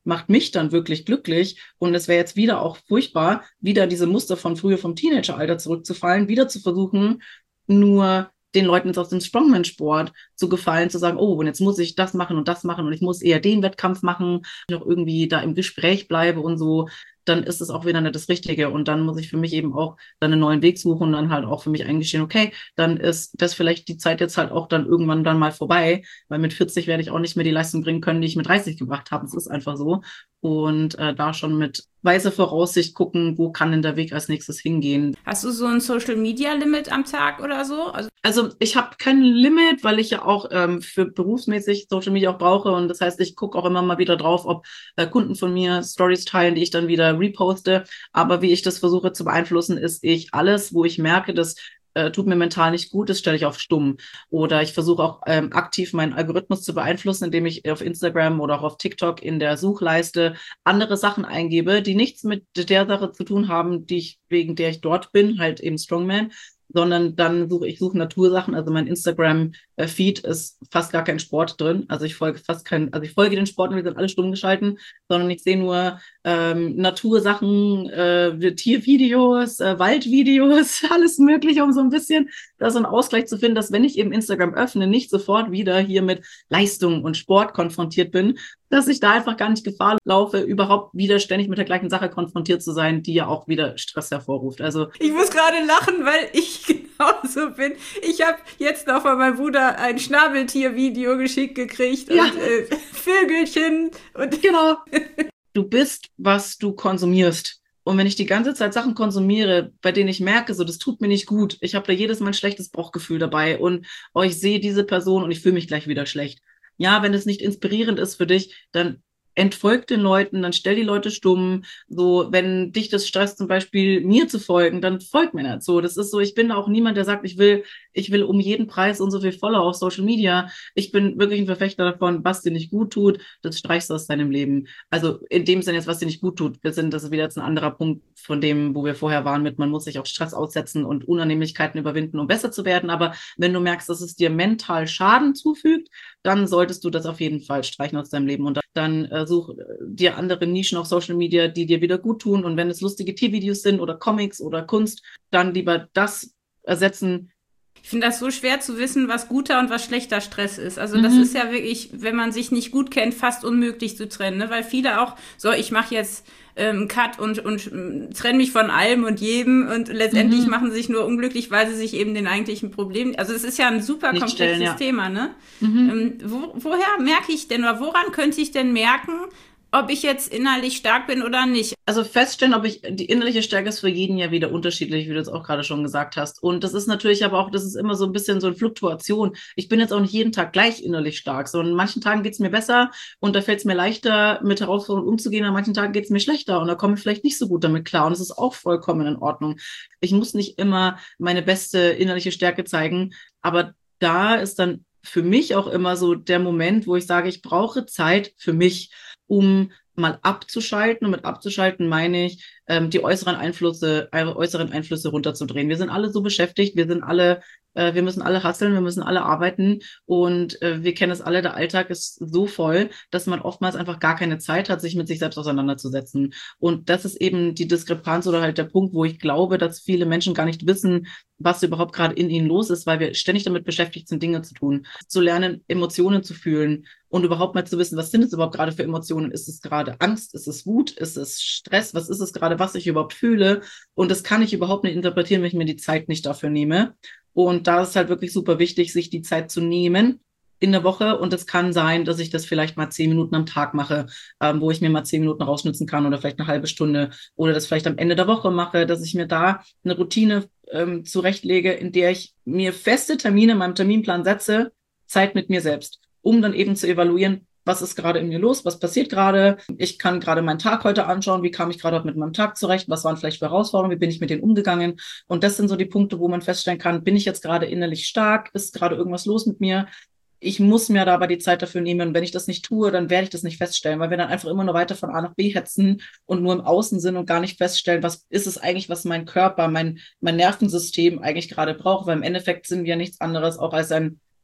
macht mich dann wirklich glücklich. Und es wäre jetzt wieder auch furchtbar, wieder diese Muster von früher vom Teenageralter zurückzufallen, wieder zu versuchen, nur den Leuten jetzt aus dem Strongman-Sport zu gefallen, zu sagen, oh, und jetzt muss ich das machen und das machen und ich muss eher den Wettkampf machen, noch irgendwie da im Gespräch bleibe und so, dann ist es auch wieder nicht das Richtige. Und dann muss ich für mich eben auch dann einen neuen Weg suchen und dann halt auch für mich eingestehen, okay, dann ist das vielleicht die Zeit jetzt halt auch dann irgendwann dann mal vorbei, weil mit vierzig werde ich auch nicht mehr die Leistung bringen können, die ich mit dreißig gebracht habe. Es ist einfach so. Und äh, da schon mit weiser Voraussicht gucken, wo kann denn der Weg als nächstes hingehen. Hast du so ein Social-Media-Limit am Tag oder so? Also, also ich habe kein Limit, weil ich ja auch ähm, für berufsmäßig Social Media auch brauche. Und das heißt, ich gucke auch immer mal wieder drauf, ob äh, Kunden von mir Stories teilen, die ich dann wieder reposte. Aber wie ich das versuche zu beeinflussen, ist ich alles, wo ich merke, dass Äh, tut mir mental nicht gut, das stelle ich auf stumm. Oder ich versuche auch ähm, aktiv meinen Algorithmus zu beeinflussen, indem ich auf Instagram oder auch auf TikTok in der Suchleiste andere Sachen eingebe, die nichts mit der Sache zu tun haben, die ich, wegen der ich dort bin, halt eben Strongman, sondern dann suche ich suche Natursachen. Also mein Instagram-Feed ist fast gar kein Sport drin. Also ich folge fast kein, also ich folge den Sporten, die sind alle stumm geschalten, sondern ich sehe nur ähm, Natursachen, äh, Tiervideos, äh, Waldvideos, alles Mögliche, um so ein bisschen da so einen Ausgleich zu finden, dass wenn ich eben Instagram öffne, nicht sofort wieder hier mit Leistung und Sport konfrontiert bin, dass ich da einfach gar nicht Gefahr laufe, überhaupt wieder ständig mit der gleichen Sache konfrontiert zu sein, die ja auch wieder Stress hervorruft. Also ich muss gerade lachen, weil ich genauso bin. Ich habe jetzt noch von meinem Bruder ein Schnabeltier-Video geschickt gekriegt ja. und äh, Vögelchen und genau. Du bist, was du konsumierst. Und wenn ich die ganze Zeit Sachen konsumiere, bei denen ich merke, so das tut mir nicht gut, ich habe da jedes Mal ein schlechtes Bauchgefühl dabei und oh, ich sehe diese Person und ich fühle mich gleich wieder schlecht. Ja, wenn es nicht inspirierend ist für dich, dann entfolg den Leuten, dann stell die Leute stumm. So, wenn dich das stresst, zum Beispiel mir zu folgen, dann folgt mir nicht so. Das ist so, ich bin auch niemand, der sagt, ich will, ich will um jeden Preis und so viel Follower auf Social Media. Ich bin wirklich ein Verfechter davon, was dir nicht gut tut, das streichst du aus deinem Leben. Also in dem Sinne jetzt, was dir nicht gut tut. Wir sind, das ist wieder jetzt ein anderer Punkt von dem, wo wir vorher waren mit, man muss sich auch Stress aussetzen und Unannehmlichkeiten überwinden, um besser zu werden. Aber wenn du merkst, dass es dir mental Schaden zufügt, dann solltest du das auf jeden Fall streichen aus deinem Leben. Und dann äh, such äh, dir andere Nischen auf Social Media, die dir wieder gut tun. Und wenn es lustige Tiervideos sind oder Comics oder Kunst, dann lieber das ersetzen. Ich finde das so schwer zu wissen, was guter und was schlechter Stress ist. Also Mhm. das ist ja wirklich, wenn man sich nicht gut kennt, fast unmöglich zu trennen, ne? Weil viele auch, so ich mache jetzt ähm, Cut und, und ähm, trenne mich von allem und jedem und letztendlich Mhm. machen sie sich nur unglücklich, weil sie sich eben den eigentlichen Problem, also es ist ja ein super Nicht komplexes stellen, ja. Thema, ne? Mhm. Ähm, wo, woher merke ich denn oder woran könnte ich denn merken, ob ich jetzt innerlich stark bin oder nicht? Also feststellen, ob ich, die innerliche Stärke ist für jeden ja wieder unterschiedlich, wie du es auch gerade schon gesagt hast. Und das ist natürlich aber auch, das ist immer so ein bisschen so eine Fluktuation. Ich bin jetzt auch nicht jeden Tag gleich innerlich stark, sondern an manchen Tagen geht's mir besser und da fällt es mir leichter, mit Herausforderungen umzugehen. An manchen Tagen geht's mir schlechter und da komme ich vielleicht nicht so gut damit klar. Und das ist auch vollkommen in Ordnung. Ich muss nicht immer meine beste innerliche Stärke zeigen, aber da ist dann für mich auch immer so der Moment, wo ich sage, ich brauche Zeit für mich, um mal abzuschalten. Und mit abzuschalten meine ich, ähm, die äußeren Einflüsse, äh, äußeren Einflüsse runterzudrehen. Wir sind alle so beschäftigt, wir sind alle, äh, wir müssen alle hustlen, wir müssen alle arbeiten und äh, wir kennen es alle, der Alltag ist so voll, dass man oftmals einfach gar keine Zeit hat, sich mit sich selbst auseinanderzusetzen. Und das ist eben die Diskrepanz oder halt der Punkt, wo ich glaube, dass viele Menschen gar nicht wissen, was überhaupt gerade in ihnen los ist, weil wir ständig damit beschäftigt sind, Dinge zu tun, zu lernen, Emotionen zu fühlen und überhaupt mal zu wissen, was sind es überhaupt gerade für Emotionen? Ist es gerade Angst? Ist es Wut? Ist es Stress? Was ist es gerade, was ich überhaupt fühle? Und das kann ich überhaupt nicht interpretieren, wenn ich mir die Zeit nicht dafür nehme. Und da ist halt wirklich super wichtig, sich die Zeit zu nehmen in der Woche. Und es kann sein, dass ich das vielleicht mal zehn Minuten am Tag mache, ähm, wo ich mir mal zehn Minuten rausschnitzen kann oder vielleicht eine halbe Stunde oder das vielleicht am Ende der Woche mache, dass ich mir da eine Routine ähm, zurechtlege, in der ich mir feste Termine in meinem Terminplan setze, Zeit mit mir selbst, um dann eben zu evaluieren, was ist gerade in mir los, was passiert gerade. Ich kann gerade meinen Tag heute anschauen, wie kam ich gerade mit meinem Tag zurecht, was waren vielleicht für Herausforderungen, wie bin ich mit denen umgegangen. Und das sind so die Punkte, wo man feststellen kann, bin ich jetzt gerade innerlich stark, ist gerade irgendwas los mit mir. Ich muss mir da aber die Zeit dafür nehmen. Und wenn ich das nicht tue, dann werde ich das nicht feststellen, weil wir dann einfach immer nur weiter von A nach B hetzen und nur im Außen sind und gar nicht feststellen, was ist es eigentlich, was mein Körper, mein, mein Nervensystem eigentlich gerade braucht. Weil im Endeffekt sind wir nichts anderes auch als ein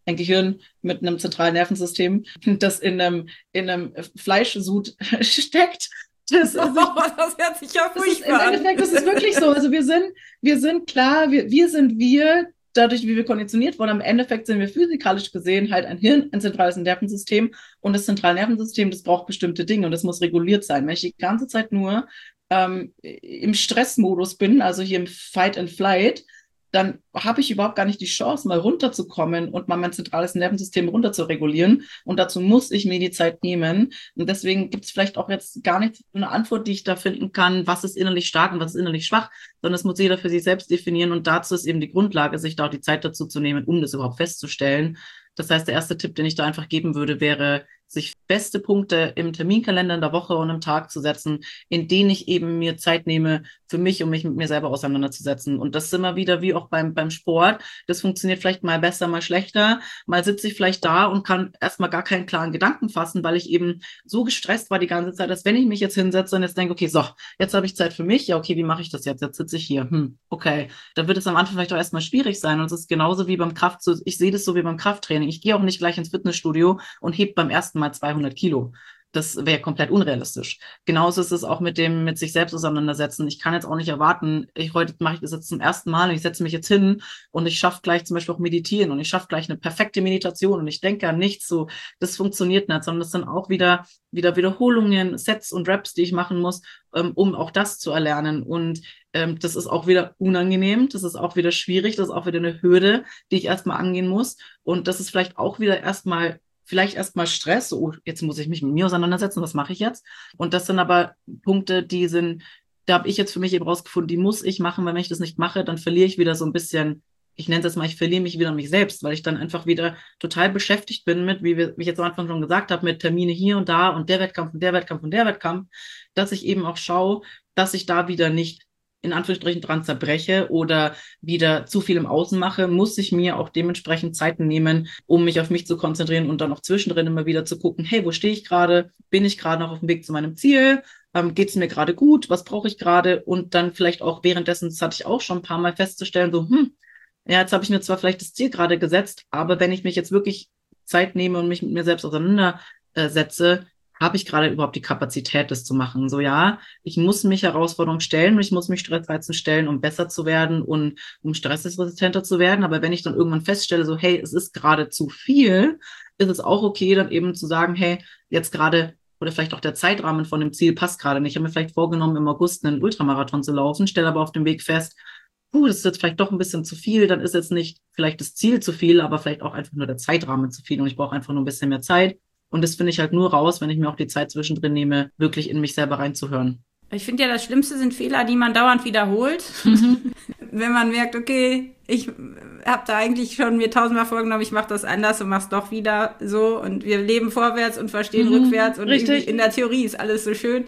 ein Gehirn mit einem zentralen Nervensystem, das in einem, in einem Fleischsud steckt. Das, ist, oh, das hört sich ja furchtbar an. Im Endeffekt, das ist wirklich so. Also wir sind, wir sind klar, wir, wir sind wir, dadurch, wie wir konditioniert wurden. Im Endeffekt sind wir physikalisch gesehen halt ein Hirn, ein zentrales Nervensystem. Und das zentrale Nervensystem, das braucht bestimmte Dinge und das muss reguliert sein. Wenn ich die ganze Zeit nur ähm, im Stressmodus bin, also hier im Fight and Flight, dann habe ich überhaupt gar nicht die Chance, mal runterzukommen und mal mein zentrales Nervensystem runter zu regulieren. Und dazu muss ich mir die Zeit nehmen. Und deswegen gibt es vielleicht auch jetzt gar nicht eine Antwort, die ich da finden kann, was ist innerlich stark und was ist innerlich schwach, sondern das muss jeder für sich selbst definieren. Und dazu ist eben die Grundlage, sich da auch die Zeit dazu zu nehmen, um das überhaupt festzustellen. Das heißt, der erste Tipp, den ich da einfach geben würde, wäre, sich feste Punkte im Terminkalender in der Woche und am Tag zu setzen, in denen ich eben mir Zeit nehme für mich, um mich mit mir selber auseinanderzusetzen. Und das ist immer wieder wie auch beim, beim Sport. Das funktioniert vielleicht mal besser, mal schlechter. Mal sitze ich vielleicht da und kann erstmal gar keinen klaren Gedanken fassen, weil ich eben so gestresst war die ganze Zeit, dass wenn ich mich jetzt hinsetze und jetzt denke, okay, so, jetzt habe ich Zeit für mich. Ja, okay, wie mache ich das jetzt? Jetzt sitze ich hier. Hm, okay. Dann wird es am Anfang vielleicht auch erstmal schwierig sein. Und es ist genauso wie beim Kraft, ich sehe das so wie beim Krafttraining. Ich gehe auch nicht gleich ins Fitnessstudio und heb beim ersten Mal zweihundert Kilo. Das wäre komplett unrealistisch. Genauso ist es auch mit dem, mit sich selbst auseinandersetzen. Ich kann jetzt auch nicht erwarten, ich heute mache ich das jetzt zum ersten Mal und ich setze mich jetzt hin und ich schaffe gleich zum Beispiel auch meditieren und ich schaffe gleich eine perfekte Meditation und ich denke an nichts, so, das funktioniert nicht, sondern das sind auch wieder, wieder Wiederholungen, Sets und Reps, die ich machen muss, ähm, um auch das zu erlernen. Und ähm, das ist auch wieder unangenehm, das ist auch wieder schwierig, das ist auch wieder eine Hürde, die ich erstmal angehen muss. Und das ist vielleicht auch wieder erstmal Vielleicht erstmal Stress, so, oh, jetzt muss ich mich mit mir auseinandersetzen, was mache ich jetzt? Und das sind aber Punkte, die sind, da habe ich jetzt für mich eben rausgefunden, die muss ich machen, weil wenn ich das nicht mache, dann verliere ich wieder so ein bisschen, ich nenne es jetzt mal, ich verliere mich wieder an mich selbst, weil ich dann einfach wieder total beschäftigt bin mit, wie, wir, wie ich jetzt am Anfang schon gesagt habe, mit Termine hier und da und der Wettkampf und der Wettkampf und der Wettkampf, dass ich eben auch schaue, dass ich da wieder nicht in Anführungsstrichen dran zerbreche oder wieder zu viel im Außen mache, muss ich mir auch dementsprechend Zeiten nehmen, um mich auf mich zu konzentrieren und dann auch zwischendrin immer wieder zu gucken, hey, wo stehe ich gerade? Bin ich gerade noch auf dem Weg zu meinem Ziel? Ähm, geht es mir gerade gut? Was brauche ich gerade? Und dann vielleicht auch währenddessen, das hatte ich auch schon ein paar Mal festzustellen, so, hm, ja, jetzt habe ich mir zwar vielleicht das Ziel gerade gesetzt, aber wenn ich mich jetzt wirklich Zeit nehme und mich mit mir selbst auseinandersetze, habe ich gerade überhaupt die Kapazität, das zu machen? So, ja, ich muss mich Herausforderungen stellen und ich muss mich Stressreizen stellen, um besser zu werden und um stressresistenter zu werden. Aber wenn ich dann irgendwann feststelle, so, hey, es ist gerade zu viel, ist es auch okay, dann eben zu sagen, hey, jetzt gerade, oder vielleicht auch der Zeitrahmen von dem Ziel passt gerade nicht. Ich habe mir vielleicht vorgenommen, im August einen Ultramarathon zu laufen, stelle aber auf dem Weg fest, puh, das ist jetzt vielleicht doch ein bisschen zu viel, dann ist jetzt nicht vielleicht das Ziel zu viel, aber vielleicht auch einfach nur der Zeitrahmen zu viel und ich brauche einfach nur ein bisschen mehr Zeit. Und das finde ich halt nur raus, wenn ich mir auch die Zeit zwischendrin nehme, wirklich in mich selber reinzuhören. Ich finde ja, das Schlimmste sind Fehler, die man dauernd wiederholt. Mhm. Wenn man merkt, okay, ich habe da eigentlich schon mir tausendmal vorgenommen, ich mache das anders und mach's doch wieder so. Und wir leben vorwärts und verstehen mhm, rückwärts. Und in der Theorie ist alles so schön.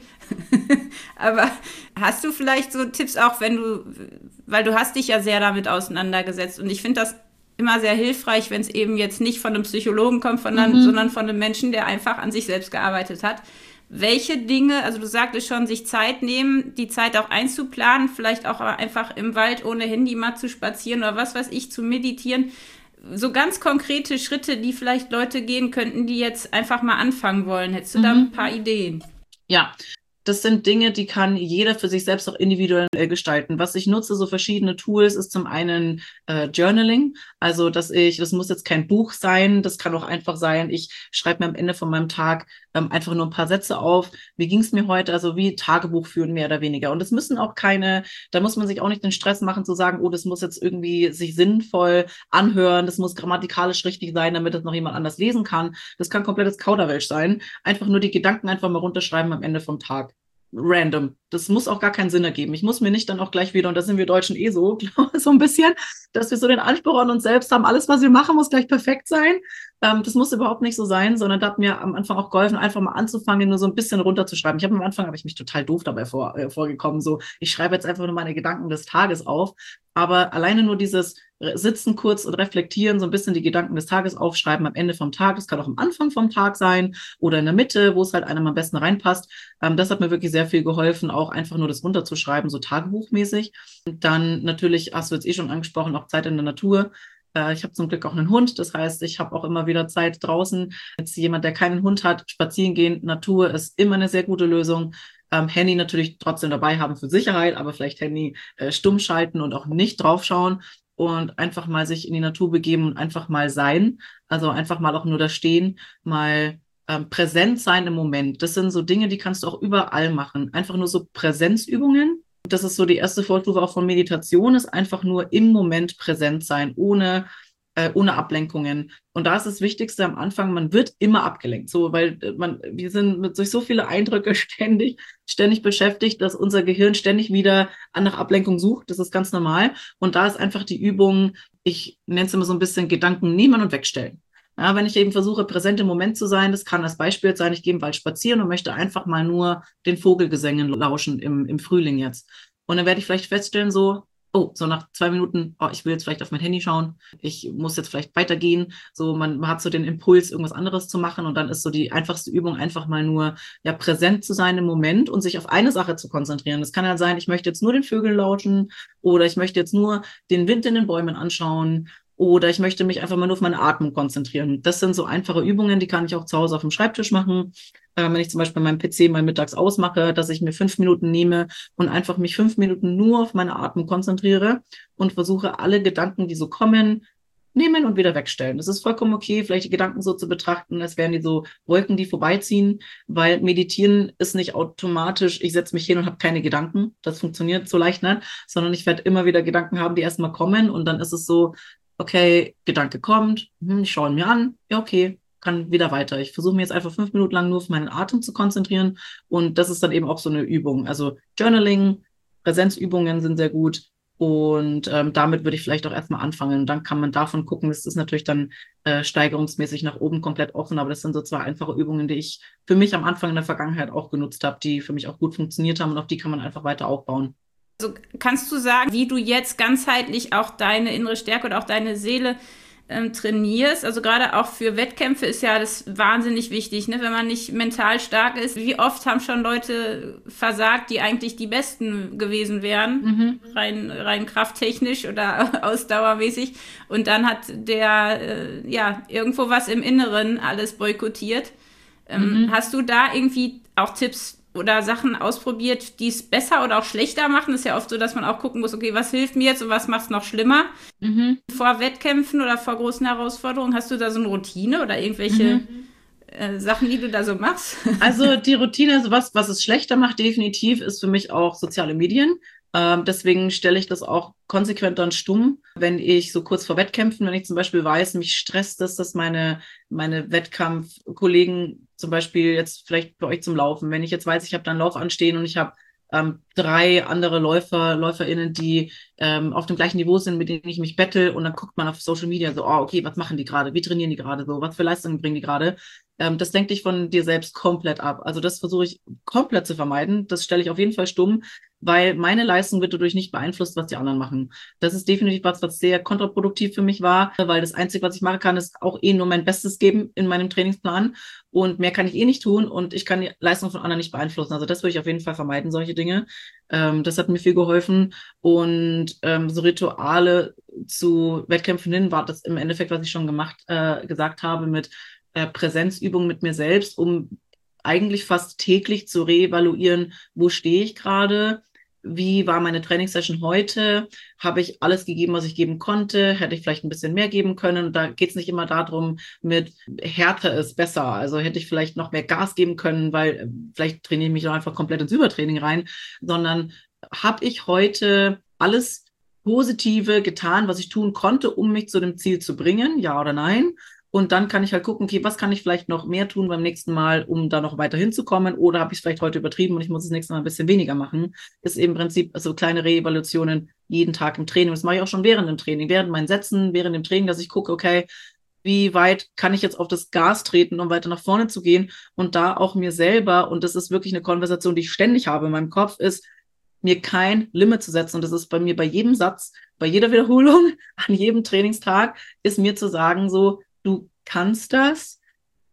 Aber hast du vielleicht so Tipps auch, wenn du, weil du hast dich ja sehr damit auseinandergesetzt. Und ich finde das immer sehr hilfreich, wenn es eben jetzt nicht von einem Psychologen kommt, von einem, mhm. sondern von einem Menschen, der einfach an sich selbst gearbeitet hat. Welche Dinge, also du sagtest schon, sich Zeit nehmen, die Zeit auch einzuplanen, vielleicht auch einfach im Wald ohne Handy mal zu spazieren oder was weiß ich, zu meditieren. So ganz konkrete Schritte, die vielleicht Leute gehen könnten, die jetzt einfach mal anfangen wollen. Hättest du mhm. da ein paar Ideen? Ja. Das sind Dinge, die kann jeder für sich selbst auch individuell äh, gestalten. Was ich nutze, so verschiedene Tools, ist zum einen äh, Journaling. Also, dass ich, das muss jetzt kein Buch sein, das kann auch einfach sein, ich schreibe mir am Ende von meinem Tag ähm, einfach nur ein paar Sätze auf. Wie ging es mir heute? Also wie Tagebuch führen, mehr oder weniger. Und das müssen auch keine, da muss man sich auch nicht den Stress machen zu sagen, oh, das muss jetzt irgendwie sich sinnvoll anhören, das muss grammatikalisch richtig sein, damit das noch jemand anders lesen kann. Das kann komplettes Kauderwelsch sein. Einfach nur die Gedanken einfach mal runterschreiben am Ende vom Tag. Random. Das muss auch gar keinen Sinn ergeben. Ich muss mir nicht dann auch gleich wieder, und da sind wir Deutschen eh so, so ein bisschen, dass wir so den Anspruch an uns selbst haben, alles, was wir machen, muss gleich perfekt sein. Ähm, das muss überhaupt nicht so sein, sondern da hat mir am Anfang auch geholfen, einfach mal anzufangen, nur so ein bisschen runterzuschreiben. Ich habe am Anfang, habe ich mich total doof dabei vor, äh, vorgekommen, so, ich schreibe jetzt einfach nur meine Gedanken des Tages auf, aber alleine nur dieses Sitzen kurz und reflektieren, so ein bisschen die Gedanken des Tages aufschreiben am Ende vom Tag, das kann auch am Anfang vom Tag sein oder in der Mitte, wo es halt einem am besten reinpasst. Ähm, das hat mir wirklich sehr viel geholfen, auch einfach nur das runterzuschreiben, so tagebuchmäßig. Und dann natürlich, hast du jetzt eh schon angesprochen, auch Zeit in der Natur. Äh, ich habe zum Glück auch einen Hund, das heißt, ich habe auch immer wieder Zeit draußen. Jetzt jemand, der keinen Hund hat, spazieren gehen, Natur ist immer eine sehr gute Lösung. Ähm, Handy natürlich trotzdem dabei haben für Sicherheit, aber vielleicht Handy äh, stumm schalten und auch nicht draufschauen und einfach mal sich in die Natur begeben und einfach mal sein. Also einfach mal auch nur da stehen, mal ähm, präsent sein im Moment. Das sind so Dinge, die kannst du auch überall machen. Einfach nur so Präsenzübungen. Das ist so die erste Vorstufe auch von Meditation, ist einfach nur im Moment präsent sein, ohne äh, ohne Ablenkungen. Und da ist das Wichtigste am Anfang, man wird immer abgelenkt, so, weil man, wir sind mit durch so viele Eindrücke ständig, ständig beschäftigt, dass unser Gehirn ständig wieder nach Ablenkung sucht. Das ist ganz normal. Und da ist einfach die Übung, ich nenne es immer so ein bisschen Gedanken nehmen und wegstellen. Ja, wenn ich eben versuche, präsent im Moment zu sein, das kann als Beispiel sein, ich gehe im Wald spazieren und möchte einfach mal nur den Vogelgesängen lauschen im, im Frühling jetzt. Und dann werde ich vielleicht feststellen, so, oh, so nach zwei Minuten, oh, ich will jetzt vielleicht auf mein Handy schauen, ich muss jetzt vielleicht weitergehen. So, man, man hat so den Impuls, irgendwas anderes zu machen und dann ist so die einfachste Übung einfach mal nur, ja, präsent zu sein im Moment und sich auf eine Sache zu konzentrieren. Das kann ja sein, ich möchte jetzt nur den Vögeln lauschen oder ich möchte jetzt nur den Wind in den Bäumen anschauen. Oder ich möchte mich einfach mal nur auf meine Atmung konzentrieren. Das sind so einfache Übungen, die kann ich auch zu Hause auf dem Schreibtisch machen. Äh, wenn ich zum Beispiel meinen P C mal mittags ausmache, dass ich mir fünf Minuten nehme und einfach mich fünf Minuten nur auf meine Atmung konzentriere und versuche, alle Gedanken, die so kommen, nehmen und wieder wegstellen. Das ist vollkommen okay, vielleicht die Gedanken so zu betrachten, als wären die so Wolken, die vorbeiziehen, weil Meditieren ist nicht automatisch, ich setze mich hin und habe keine Gedanken. Das funktioniert so leicht nicht, sondern ich werde immer wieder Gedanken haben, die erstmal kommen und dann ist es so, okay, Gedanke kommt, ich schaue ihn mir an, ja, okay, kann wieder weiter. Ich versuche mir jetzt einfach fünf Minuten lang nur auf meinen Atem zu konzentrieren und das ist dann eben auch so eine Übung. Also Journaling, Präsenzübungen sind sehr gut und ähm, damit würde ich vielleicht auch erstmal anfangen. Dann kann man davon gucken, das ist natürlich dann äh, steigerungsmäßig nach oben komplett offen, aber das sind so zwei einfache Übungen, die ich für mich am Anfang in der Vergangenheit auch genutzt habe, die für mich auch gut funktioniert haben und auf die kann man einfach weiter aufbauen. Also kannst du sagen, wie du jetzt ganzheitlich auch deine innere Stärke oder auch deine Seele ähm, trainierst? Also gerade auch für Wettkämpfe ist ja das wahnsinnig wichtig, ne? Wenn man nicht mental stark ist. Wie oft haben schon Leute versagt, die eigentlich die Besten gewesen wären, mhm. rein, rein krafttechnisch oder ausdauermäßig. Und dann hat der äh, ja irgendwo was im Inneren alles boykottiert. Ähm, mhm. Hast du da irgendwie auch Tipps oder Sachen ausprobiert, die es besser oder auch schlechter machen? Das ist ja oft so, dass man auch gucken muss, okay, was hilft mir jetzt und was macht es noch schlimmer? Mhm. Vor Wettkämpfen oder vor großen Herausforderungen, hast du da so eine Routine oder irgendwelche mhm. äh, Sachen, die du da so machst? Also die Routine, also was, was es schlechter macht, definitiv, ist für mich auch soziale Medien. Ähm, deswegen stelle ich das auch konsequent dann stumm, wenn ich so kurz vor Wettkämpfen, wenn ich zum Beispiel weiß, mich stresst es, dass meine, meine Wettkampfkollegen zum Beispiel jetzt vielleicht bei euch zum Laufen, wenn ich jetzt weiß, ich habe da einen Lauf anstehen und ich habe ähm, drei andere Läufer, LäuferInnen, die ähm, auf dem gleichen Niveau sind, mit denen ich mich battle und dann guckt man auf Social Media so, oh, okay, was machen die gerade? Wie trainieren die gerade so? Was für Leistungen bringen die gerade? Ähm, das lenkt dich von dir selbst komplett ab. Also das versuche ich komplett zu vermeiden. Das stelle ich auf jeden Fall stumm, weil meine Leistung wird dadurch nicht beeinflusst, was die anderen machen. Das ist definitiv was, was sehr kontraproduktiv für mich war, weil das Einzige, was ich machen kann, ist auch eh nur mein Bestes geben in meinem Trainingsplan und mehr kann ich eh nicht tun und ich kann die Leistung von anderen nicht beeinflussen. Also das würde ich auf jeden Fall vermeiden, solche Dinge. Ähm, das hat mir viel geholfen und ähm, so Rituale zu Wettkämpfen hin war das im Endeffekt, was ich schon gemacht, äh, gesagt habe mit äh, Präsenzübungen mit mir selbst, um eigentlich fast täglich zu reevaluieren, wo stehe ich gerade, wie war meine Trainingssession heute, habe ich alles gegeben, was ich geben konnte, hätte ich vielleicht ein bisschen mehr geben können und da geht es nicht immer darum, mit härter ist besser, also hätte ich vielleicht noch mehr Gas geben können, weil vielleicht trainiere ich mich doch einfach komplett ins Übertraining rein, sondern habe ich heute alles Positive getan, was ich tun konnte, um mich zu dem Ziel zu bringen, ja oder nein? Und dann kann ich halt gucken, okay, was kann ich vielleicht noch mehr tun beim nächsten Mal, um da noch weiter hinzukommen? Oder habe ich es vielleicht heute übertrieben und ich muss das nächste Mal ein bisschen weniger machen? Das ist eben im Prinzip so kleine Reevaluationen jeden Tag im Training. Das mache ich auch schon während dem Training, während meinen Sätzen, während dem Training, dass ich gucke, okay, wie weit kann ich jetzt auf das Gas treten, um weiter nach vorne zu gehen? Und da auch mir selber, und das ist wirklich eine Konversation, die ich ständig habe in meinem Kopf, ist, mir kein Limit zu setzen. Und das ist bei mir bei jedem Satz, bei jeder Wiederholung, an jedem Trainingstag, ist mir zu sagen so, du kannst das,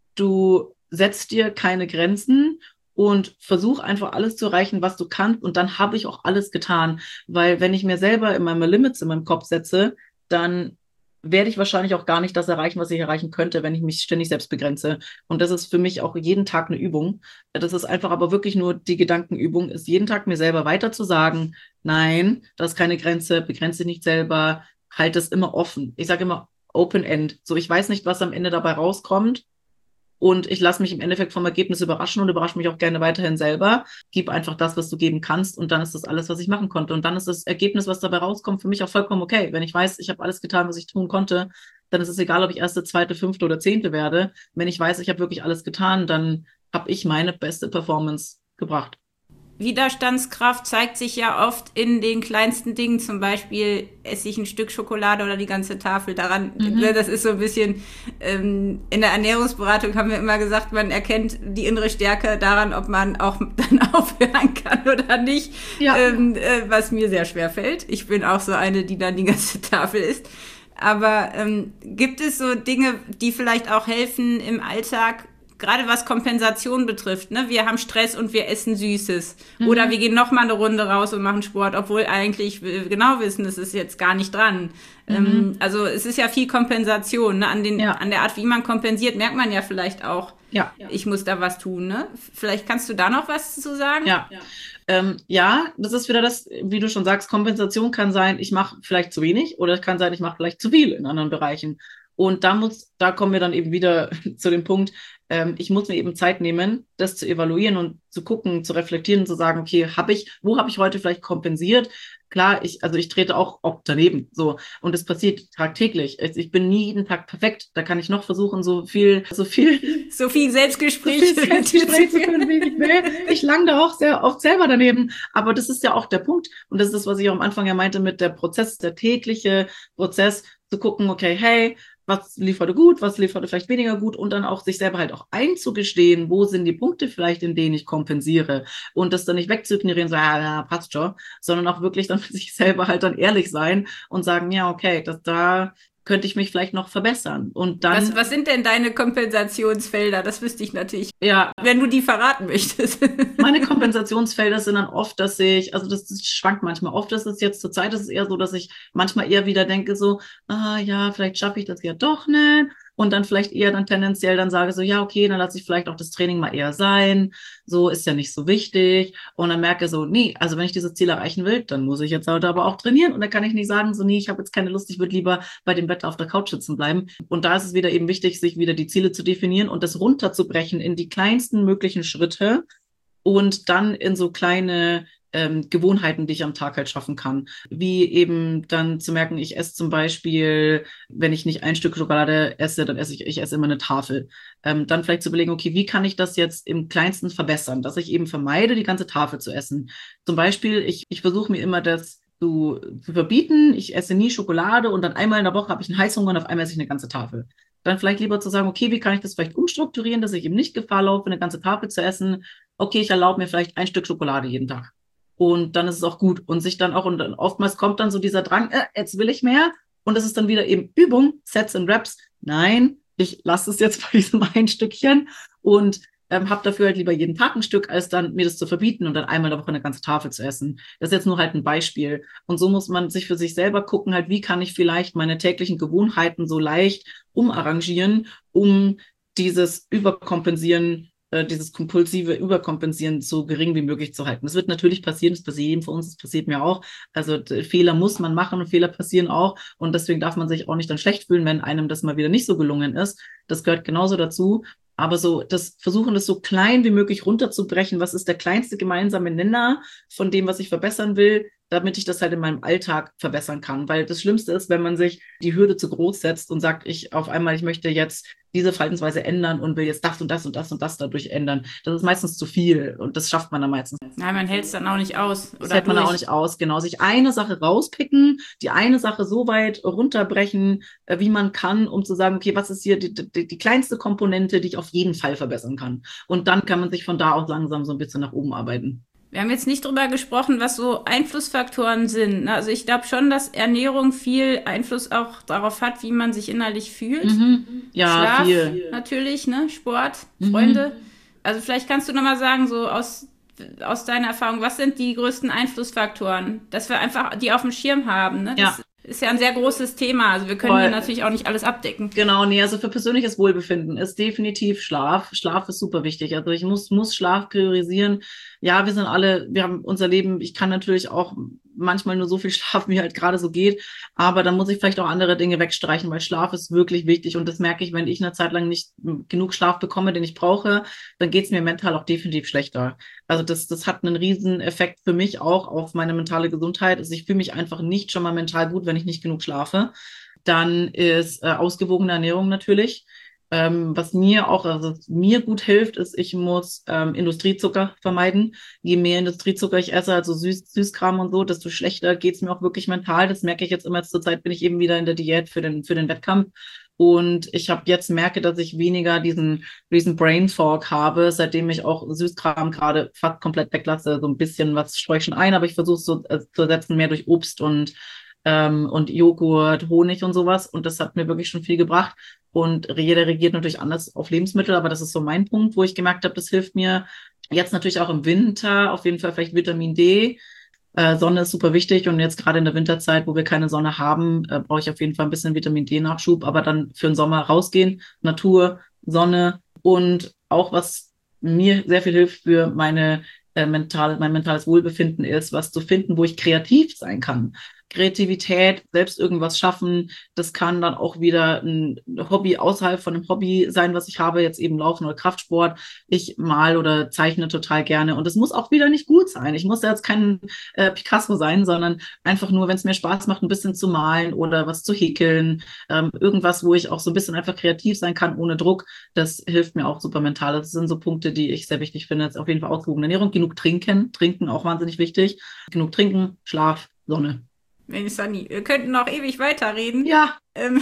du setzt dir keine Grenzen und versuch einfach alles zu erreichen, was du kannst und dann habe ich auch alles getan, weil wenn ich mir selber in meinem Limits in meinem Kopf setze, dann werde ich wahrscheinlich auch gar nicht das erreichen, was ich erreichen könnte, wenn ich mich ständig selbst begrenze. Und das ist für mich auch jeden Tag eine Übung. Das ist einfach aber wirklich nur die Gedankenübung, ist jeden Tag mir selber weiter zu sagen, nein, das ist keine Grenze, begrenze dich nicht selber, halte es immer offen. Ich sage immer Open End. So, ich weiß nicht, was am Ende dabei rauskommt. Und ich lasse mich im Endeffekt vom Ergebnis überraschen und überrasche mich auch gerne weiterhin selber. Gib einfach das, was du geben kannst, und dann ist das alles, was ich machen konnte. Und dann ist das Ergebnis, was dabei rauskommt, für mich auch vollkommen okay. Wenn ich weiß, ich habe alles getan, was ich tun konnte, dann ist es egal, ob ich erste, zweite, fünfte oder zehnte werde. Wenn ich weiß, ich habe wirklich alles getan, dann habe ich meine beste Performance gebracht. Widerstandskraft zeigt sich ja oft in den kleinsten Dingen, zum Beispiel esse ich ein Stück Schokolade oder die ganze Tafel daran. Mhm. Das ist so ein bisschen, ähm, in der Ernährungsberatung haben wir immer gesagt, man erkennt die innere Stärke daran, ob man auch dann aufhören kann oder nicht, ja. ähm, äh, was mir sehr schwer fällt. Ich bin auch so eine, die dann die ganze Tafel isst. Aber ähm, gibt es so Dinge, die vielleicht auch helfen im Alltag, gerade was Kompensation betrifft, ne? Wir haben Stress und wir essen Süßes. Mhm. Oder wir gehen noch mal eine Runde raus und machen Sport, obwohl eigentlich wir genau wissen, es ist jetzt gar nicht dran. Mhm. Ähm, also es ist ja viel Kompensation. Ne? An, den, ja. an der Art, wie man kompensiert, merkt man ja vielleicht auch, ja. ich muss da was tun. Ne? Vielleicht kannst du da noch was zu sagen? Ja. Ja. Ähm, ja, das ist wieder das, wie du schon sagst, Kompensation kann sein, ich mache vielleicht zu wenig, oder es kann sein, ich mache vielleicht zu viel in anderen Bereichen. Und da muss, da kommen wir dann eben wieder zu dem Punkt, ähm, ich muss mir eben Zeit nehmen, das zu evaluieren und zu gucken, zu reflektieren, zu sagen, okay, habe ich, wo habe ich heute vielleicht kompensiert? Klar, ich, also ich trete auch, auch daneben, so. Und es passiert tagtäglich. Ich, ich bin nie jeden Tag perfekt. Da kann ich noch versuchen, so viel, so viel, so viel Selbstgespräch, so viel Selbstgespräch zu können, wie ich will. Ich lang da auch sehr oft selber daneben. Aber das ist ja auch der Punkt. Und das ist das, was ich auch am Anfang ja meinte mit der Prozess, der tägliche Prozess, zu gucken, okay, hey, was lieferte gut, was lieferte vielleicht weniger gut, und dann auch sich selber halt auch einzugestehen, wo sind die Punkte vielleicht, in denen ich kompensiere, und das dann nicht wegzuignorieren, so, ja, ja, passt schon, sondern auch wirklich dann mit sich selber halt dann ehrlich sein und sagen, ja, okay, das da könnte ich mich vielleicht noch verbessern. Und dann. Was, was sind denn deine Kompensationsfelder? Das wüsste ich natürlich. Ja. Wenn du die verraten möchtest. Meine Kompensationsfelder sind dann oft, dass ich, also das, das schwankt manchmal. Oft ist es jetzt zur Zeit, ist es eher so, dass ich manchmal eher wieder denke so, ah ja, vielleicht schaffe ich das ja doch nicht. Und dann vielleicht eher dann tendenziell dann sage so, ja, okay, dann lasse ich vielleicht auch das Training mal eher sein. So ist ja nicht so wichtig. Und dann merke so, nee, also wenn ich dieses Ziel erreichen will, dann muss ich jetzt heute aber auch trainieren. Und dann kann ich nicht sagen, so, nee, ich habe jetzt keine Lust, ich würde lieber bei dem Wetter auf der Couch sitzen bleiben. Und da ist es wieder eben wichtig, sich wieder die Ziele zu definieren und das runterzubrechen in die kleinsten möglichen Schritte und dann in so kleine ähm, Gewohnheiten, die ich am Tag halt schaffen kann. Wie eben dann zu merken, ich esse zum Beispiel, wenn ich nicht ein Stück Schokolade esse, dann esse ich, ich esse immer eine Tafel. Ähm, dann vielleicht zu überlegen, okay, wie kann ich das jetzt im Kleinsten verbessern, dass ich eben vermeide, die ganze Tafel zu essen. Zum Beispiel, ich, ich versuche mir immer das zu, zu verbieten, ich esse nie Schokolade und dann einmal in der Woche habe ich einen Heißhunger und auf einmal esse ich eine ganze Tafel. Dann vielleicht lieber zu sagen, okay, wie kann ich das vielleicht umstrukturieren, dass ich eben nicht Gefahr laufe, eine ganze Tafel zu essen. Okay, ich erlaube mir vielleicht ein Stück Schokolade jeden Tag. Und dann ist es auch gut. Und sich dann auch, und dann oftmals kommt dann so dieser Drang, äh, jetzt will ich mehr. Und das ist dann wieder eben Übung, Sets and Reps. Nein, ich lasse es jetzt bei diesem ein Stückchen und ähm, habe dafür halt lieber jeden Tag ein Stück, als dann mir das zu verbieten und dann einmal in der Woche eine ganze Tafel zu essen. Das ist jetzt nur halt ein Beispiel. Und so muss man sich für sich selber gucken, halt, wie kann ich vielleicht meine täglichen Gewohnheiten so leicht umarrangieren, um dieses Überkompensieren, dieses kompulsive Überkompensieren so gering wie möglich zu halten. Das wird natürlich passieren, das passiert jedem von uns, das passiert mir auch. Also Fehler muss man machen und Fehler passieren auch. Und deswegen darf man sich auch nicht dann schlecht fühlen, wenn einem das mal wieder nicht so gelungen ist. Das gehört genauso dazu. Aber so das Versuchen, das so klein wie möglich runterzubrechen, was ist der kleinste gemeinsame Nenner von dem, was ich verbessern will, damit ich das halt in meinem Alltag verbessern kann. Weil das Schlimmste ist, wenn man sich die Hürde zu groß setzt und sagt, ich auf einmal, ich möchte jetzt diese Verhaltensweise ändern und will jetzt das und das und das und das dadurch ändern. Das ist meistens zu viel und das schafft man dann meistens. Nein, man hält es dann auch nicht aus. Oder das hält man auch nicht aus, genau. Sich eine Sache rauspicken, die eine Sache so weit runterbrechen, wie man kann, um zu sagen, okay, was ist hier die, die, die kleinste Komponente, die ich auf jeden Fall verbessern kann. Und dann kann man sich von da aus langsam so ein bisschen nach oben arbeiten. Wir haben jetzt nicht drüber gesprochen, was so Einflussfaktoren sind. Also ich glaube schon, dass Ernährung viel Einfluss auch darauf hat, wie man sich innerlich fühlt. Mhm. Ja, Schlaf viel. Natürlich, ne? Sport, Mhm. Freunde. Also vielleicht kannst du nochmal sagen, so aus, aus deiner Erfahrung, was sind die größten Einflussfaktoren? Dass wir einfach die auf dem Schirm haben. Ne? Ja. Das ist ja ein sehr großes Thema. Also wir können Voll. hier natürlich auch nicht alles abdecken. Genau, nee, also für persönliches Wohlbefinden ist definitiv Schlaf. Schlaf ist super wichtig. Also ich muss, muss Schlaf priorisieren. Ja, wir sind alle, wir haben unser Leben, ich kann natürlich auch manchmal nur so viel schlafen, wie halt gerade so geht. Aber dann muss ich vielleicht auch andere Dinge wegstreichen, weil Schlaf ist wirklich wichtig. Und das merke ich, wenn ich eine Zeit lang nicht genug Schlaf bekomme, den ich brauche, dann geht es mir mental auch definitiv schlechter. Also das, das hat einen riesen Effekt für mich auch auf meine mentale Gesundheit. Also ich fühle mich einfach nicht schon mal mental gut, wenn ich nicht genug schlafe. Dann ist äh, ausgewogene Ernährung natürlich. Ähm, was mir auch, also was mir gut hilft, ist, ich muss ähm, Industriezucker vermeiden. Je mehr Industriezucker ich esse, also Süß, Süßkram und so, desto schlechter geht's mir auch wirklich mental. Das merke ich jetzt immer. Zur Zeit bin ich eben wieder in der Diät für den für den Wettkampf. Und ich habe jetzt merke, dass ich weniger diesen diesen Brain Fog habe, seitdem ich auch Süßkram gerade fast komplett weglasse. So ein bisschen was streue ich schon ein, aber ich versuche es so äh, zu ersetzen, mehr durch Obst und ähm, und Joghurt, Honig und sowas. Und das hat mir wirklich schon viel gebracht. Und jeder reagiert natürlich anders auf Lebensmittel, aber das ist so mein Punkt, wo ich gemerkt habe, das hilft mir. Jetzt natürlich auch im Winter, auf jeden Fall vielleicht Vitamin D. Äh, Sonne ist super wichtig und jetzt gerade in der Winterzeit, wo wir keine Sonne haben, äh, brauche ich auf jeden Fall ein bisschen Vitamin D-Nachschub, aber dann für den Sommer rausgehen, Natur, Sonne und auch was mir sehr viel hilft für meine äh, mental, mein mentales Wohlbefinden ist, was zu finden, wo ich kreativ sein kann. Kreativität, selbst irgendwas schaffen, das kann dann auch wieder ein Hobby außerhalb von einem Hobby sein, was ich habe, jetzt eben Laufen oder Kraftsport. Ich mal oder zeichne total gerne und es muss auch wieder nicht gut sein. Ich muss ja jetzt kein äh, Picasso sein, sondern einfach nur, wenn es mir Spaß macht, ein bisschen zu malen oder was zu häkeln, ähm, irgendwas, wo ich auch so ein bisschen einfach kreativ sein kann, ohne Druck, das hilft mir auch super mental. Das sind so Punkte, die ich sehr wichtig finde. Jetzt auf jeden Fall ausgewogene Ernährung, genug trinken, trinken auch wahnsinnig wichtig, genug trinken, Schlaf, Sonne. Mensch, Sunny, wir könnten noch ewig weiterreden. Ja. Ähm,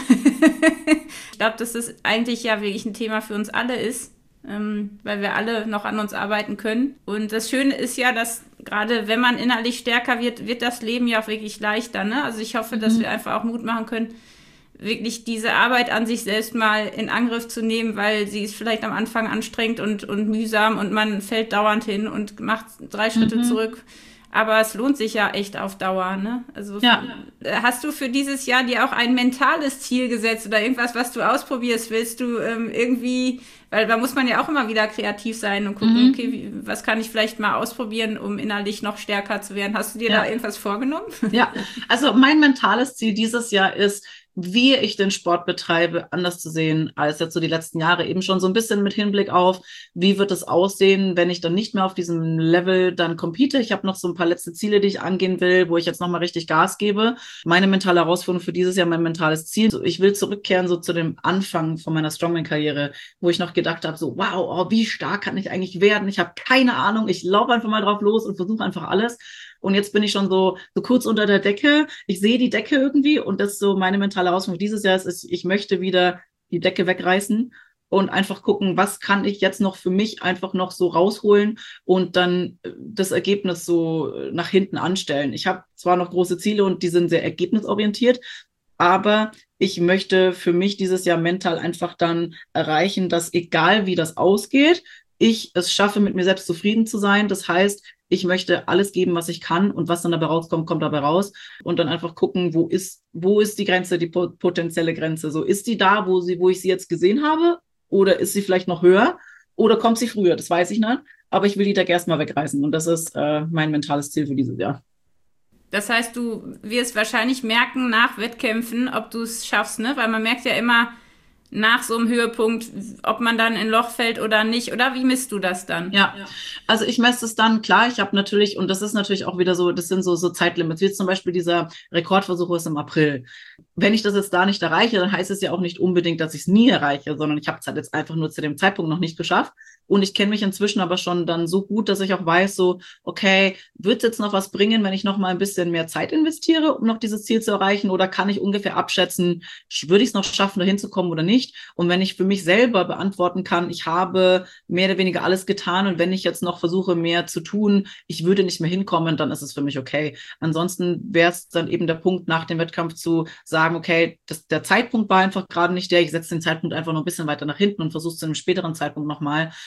ich glaube, dass das eigentlich ja wirklich ein Thema für uns alle ist, ähm, weil wir alle noch an uns arbeiten können. Und das Schöne ist ja, dass gerade wenn man innerlich stärker wird, wird das Leben ja auch wirklich leichter. Ne? Also ich hoffe, dass mhm. wir einfach auch Mut machen können, wirklich diese Arbeit an sich selbst mal in Angriff zu nehmen, weil sie ist vielleicht am Anfang anstrengend und, und mühsam und man fällt dauernd hin und macht drei Schritte mhm. zurück. Aber es lohnt sich ja echt auf Dauer, ne? Also ja. Hast du für dieses Jahr dir auch ein mentales Ziel gesetzt oder irgendwas, was du ausprobierst? Willst du ähm, irgendwie, weil da muss man ja auch immer wieder kreativ sein und gucken, mhm. okay, wie, was kann ich vielleicht mal ausprobieren, um innerlich noch stärker zu werden? Hast du dir ja. da irgendwas vorgenommen? Ja, also mein mentales Ziel dieses Jahr ist, wie ich den Sport betreibe, anders zu sehen als jetzt so die letzten Jahre, eben schon so ein bisschen mit Hinblick auf, wie wird es aussehen, wenn ich dann nicht mehr auf diesem Level dann compete. Ich habe noch so ein paar letzte Ziele, die ich angehen will, wo ich jetzt nochmal richtig Gas gebe. Meine mentale Herausforderung für dieses Jahr, mein mentales Ziel, so, ich will zurückkehren so zu dem Anfang von meiner Strongman-Karriere, wo ich noch gedacht habe, so wow, oh, wie stark kann ich eigentlich werden? Ich habe keine Ahnung, ich laufe einfach mal drauf los und versuche einfach alles. Und jetzt bin ich schon so, so kurz unter der Decke. Ich sehe die Decke irgendwie und das ist so meine mentale Herausforderung dieses Jahr ist, ich möchte wieder die Decke wegreißen und einfach gucken, was kann ich jetzt noch für mich einfach noch so rausholen und dann das Ergebnis so nach hinten anstellen. Ich habe zwar noch große Ziele und die sind sehr ergebnisorientiert, aber ich möchte für mich dieses Jahr mental einfach dann erreichen, dass egal wie das ausgeht, ich es schaffe, mit mir selbst zufrieden zu sein. Das heißt, ich möchte alles geben, was ich kann und was dann dabei rauskommt, kommt dabei raus und dann einfach gucken, wo ist, wo ist die Grenze, die potenzielle Grenze? So, ist die da, wo sie, wo ich sie jetzt gesehen habe oder ist sie vielleicht noch höher oder kommt sie früher? Das weiß ich nicht, aber ich will die Decke erstmal wegreißen und das ist äh, mein mentales Ziel für dieses Jahr. Das heißt, du wirst wahrscheinlich merken nach Wettkämpfen, ob du es schaffst, ne? Weil man merkt ja immer, nach so einem Höhepunkt, ob man dann in ein Loch fällt oder nicht, oder wie misst du das dann? Ja, also ich messe es dann, klar, ich habe natürlich, und das ist natürlich auch wieder so, das sind so, so Zeitlimits, wie zum Beispiel dieser Rekordversuch ist im April. Wenn ich das jetzt da nicht erreiche, dann heißt es ja auch nicht unbedingt, dass ich es nie erreiche, sondern ich habe es halt jetzt einfach nur zu dem Zeitpunkt noch nicht geschafft. Und ich kenne mich inzwischen aber schon dann so gut, dass ich auch weiß, so, okay, wird es jetzt noch was bringen, wenn ich noch mal ein bisschen mehr Zeit investiere, um noch dieses Ziel zu erreichen? Oder kann ich ungefähr abschätzen, würde ich es noch schaffen, da hinzukommen oder nicht? Und wenn ich für mich selber beantworten kann, ich habe mehr oder weniger alles getan und wenn ich jetzt noch versuche, mehr zu tun, ich würde nicht mehr hinkommen, dann ist es für mich okay. Ansonsten wäre es dann eben der Punkt nach dem Wettkampf zu sagen, okay, das, der Zeitpunkt war einfach gerade nicht der, ich setze den Zeitpunkt einfach noch ein bisschen weiter nach hinten und versuche es zu einem späteren Zeitpunkt nochmal.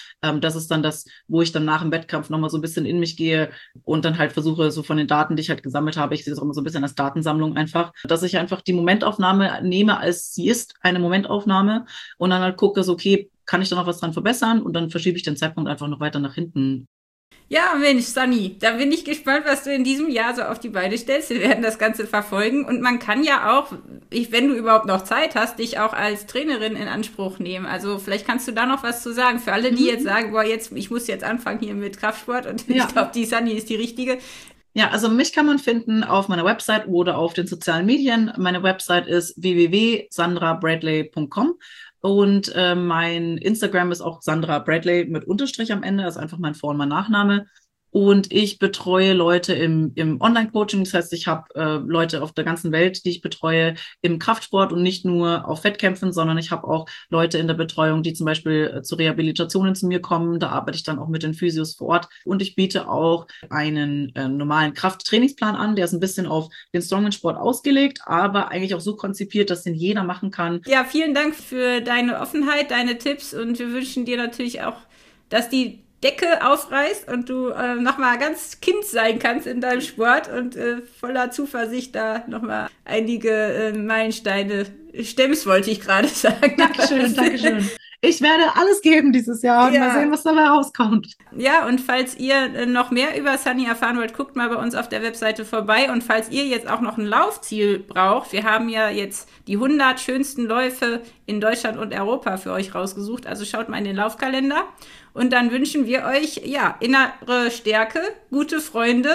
Ähm, das ist dann das, wo ich dann nach dem Wettkampf nochmal so ein bisschen in mich gehe und dann halt versuche, so von den Daten, die ich halt gesammelt habe, ich sehe das auch immer so ein bisschen als Datensammlung einfach, dass ich einfach die Momentaufnahme nehme, als sie ist, eine Momentaufnahme und dann halt gucke, so, okay, kann ich da noch was dran verbessern und dann verschiebe ich den Zeitpunkt einfach noch weiter nach hinten. Ja, Mensch, Sunny, da bin ich gespannt, was du in diesem Jahr so auf die Beine stellst. Wir werden das Ganze verfolgen und man kann ja auch, ich, wenn du überhaupt noch Zeit hast, dich auch als Trainerin in Anspruch nehmen. Also vielleicht kannst du da noch was zu sagen. Für alle, die mhm. jetzt sagen, boah, jetzt, ich muss jetzt anfangen hier mit Kraftsport und ja. ich glaube, die Sunny ist die richtige. Ja, also mich kann man finden auf meiner Website oder auf den sozialen Medien. Meine Website ist w w w punkt sandra bradley punkt com. Und äh, mein Instagram ist auch Sandra Bradley mit Unterstrich am Ende, das ist einfach mein Vor- und mein Nachname. Und ich betreue Leute im, im Online-Coaching, das heißt, ich habe äh, Leute auf der ganzen Welt, die ich betreue im Kraftsport und nicht nur auf Wettkämpfen, sondern ich habe auch Leute in der Betreuung, die zum Beispiel äh, zu Rehabilitationen zu mir kommen. Da arbeite ich dann auch mit den Physios vor Ort. Und ich biete auch einen äh, normalen Krafttrainingsplan an, der ist ein bisschen auf den Strongman-Sport ausgelegt, aber eigentlich auch so konzipiert, dass den jeder machen kann. Ja, vielen Dank für deine Offenheit, deine Tipps und wir wünschen dir natürlich auch, dass die Decke aufreißt und du äh, nochmal ganz Kind sein kannst in deinem Sport und äh, voller Zuversicht da nochmal einige äh, Meilensteine stemmst, wollte ich gerade sagen. Dankeschön, Dankeschön. Ich werde alles geben dieses Jahr und ja. mal sehen, was dabei rauskommt. Ja, und falls ihr noch mehr über Sunny erfahren wollt, guckt mal bei uns auf der Webseite vorbei. Und falls ihr jetzt auch noch ein Laufziel braucht, wir haben ja jetzt die hundert schönsten Läufe in Deutschland und Europa für euch rausgesucht. Also schaut mal in den Laufkalender. Und dann wünschen wir euch, ja, innere Stärke, gute Freunde,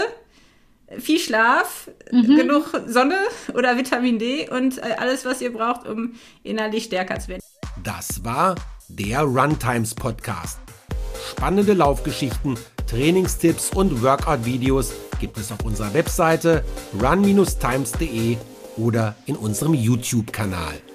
viel Schlaf, mhm. genug Sonne oder Vitamin D und alles, was ihr braucht, um innerlich stärker zu werden. Das war der Runtimes Podcast. Spannende Laufgeschichten, Trainingstipps und Workout-Videos gibt es auf unserer Webseite run Bindestrich times punkt de oder in unserem YouTube-Kanal.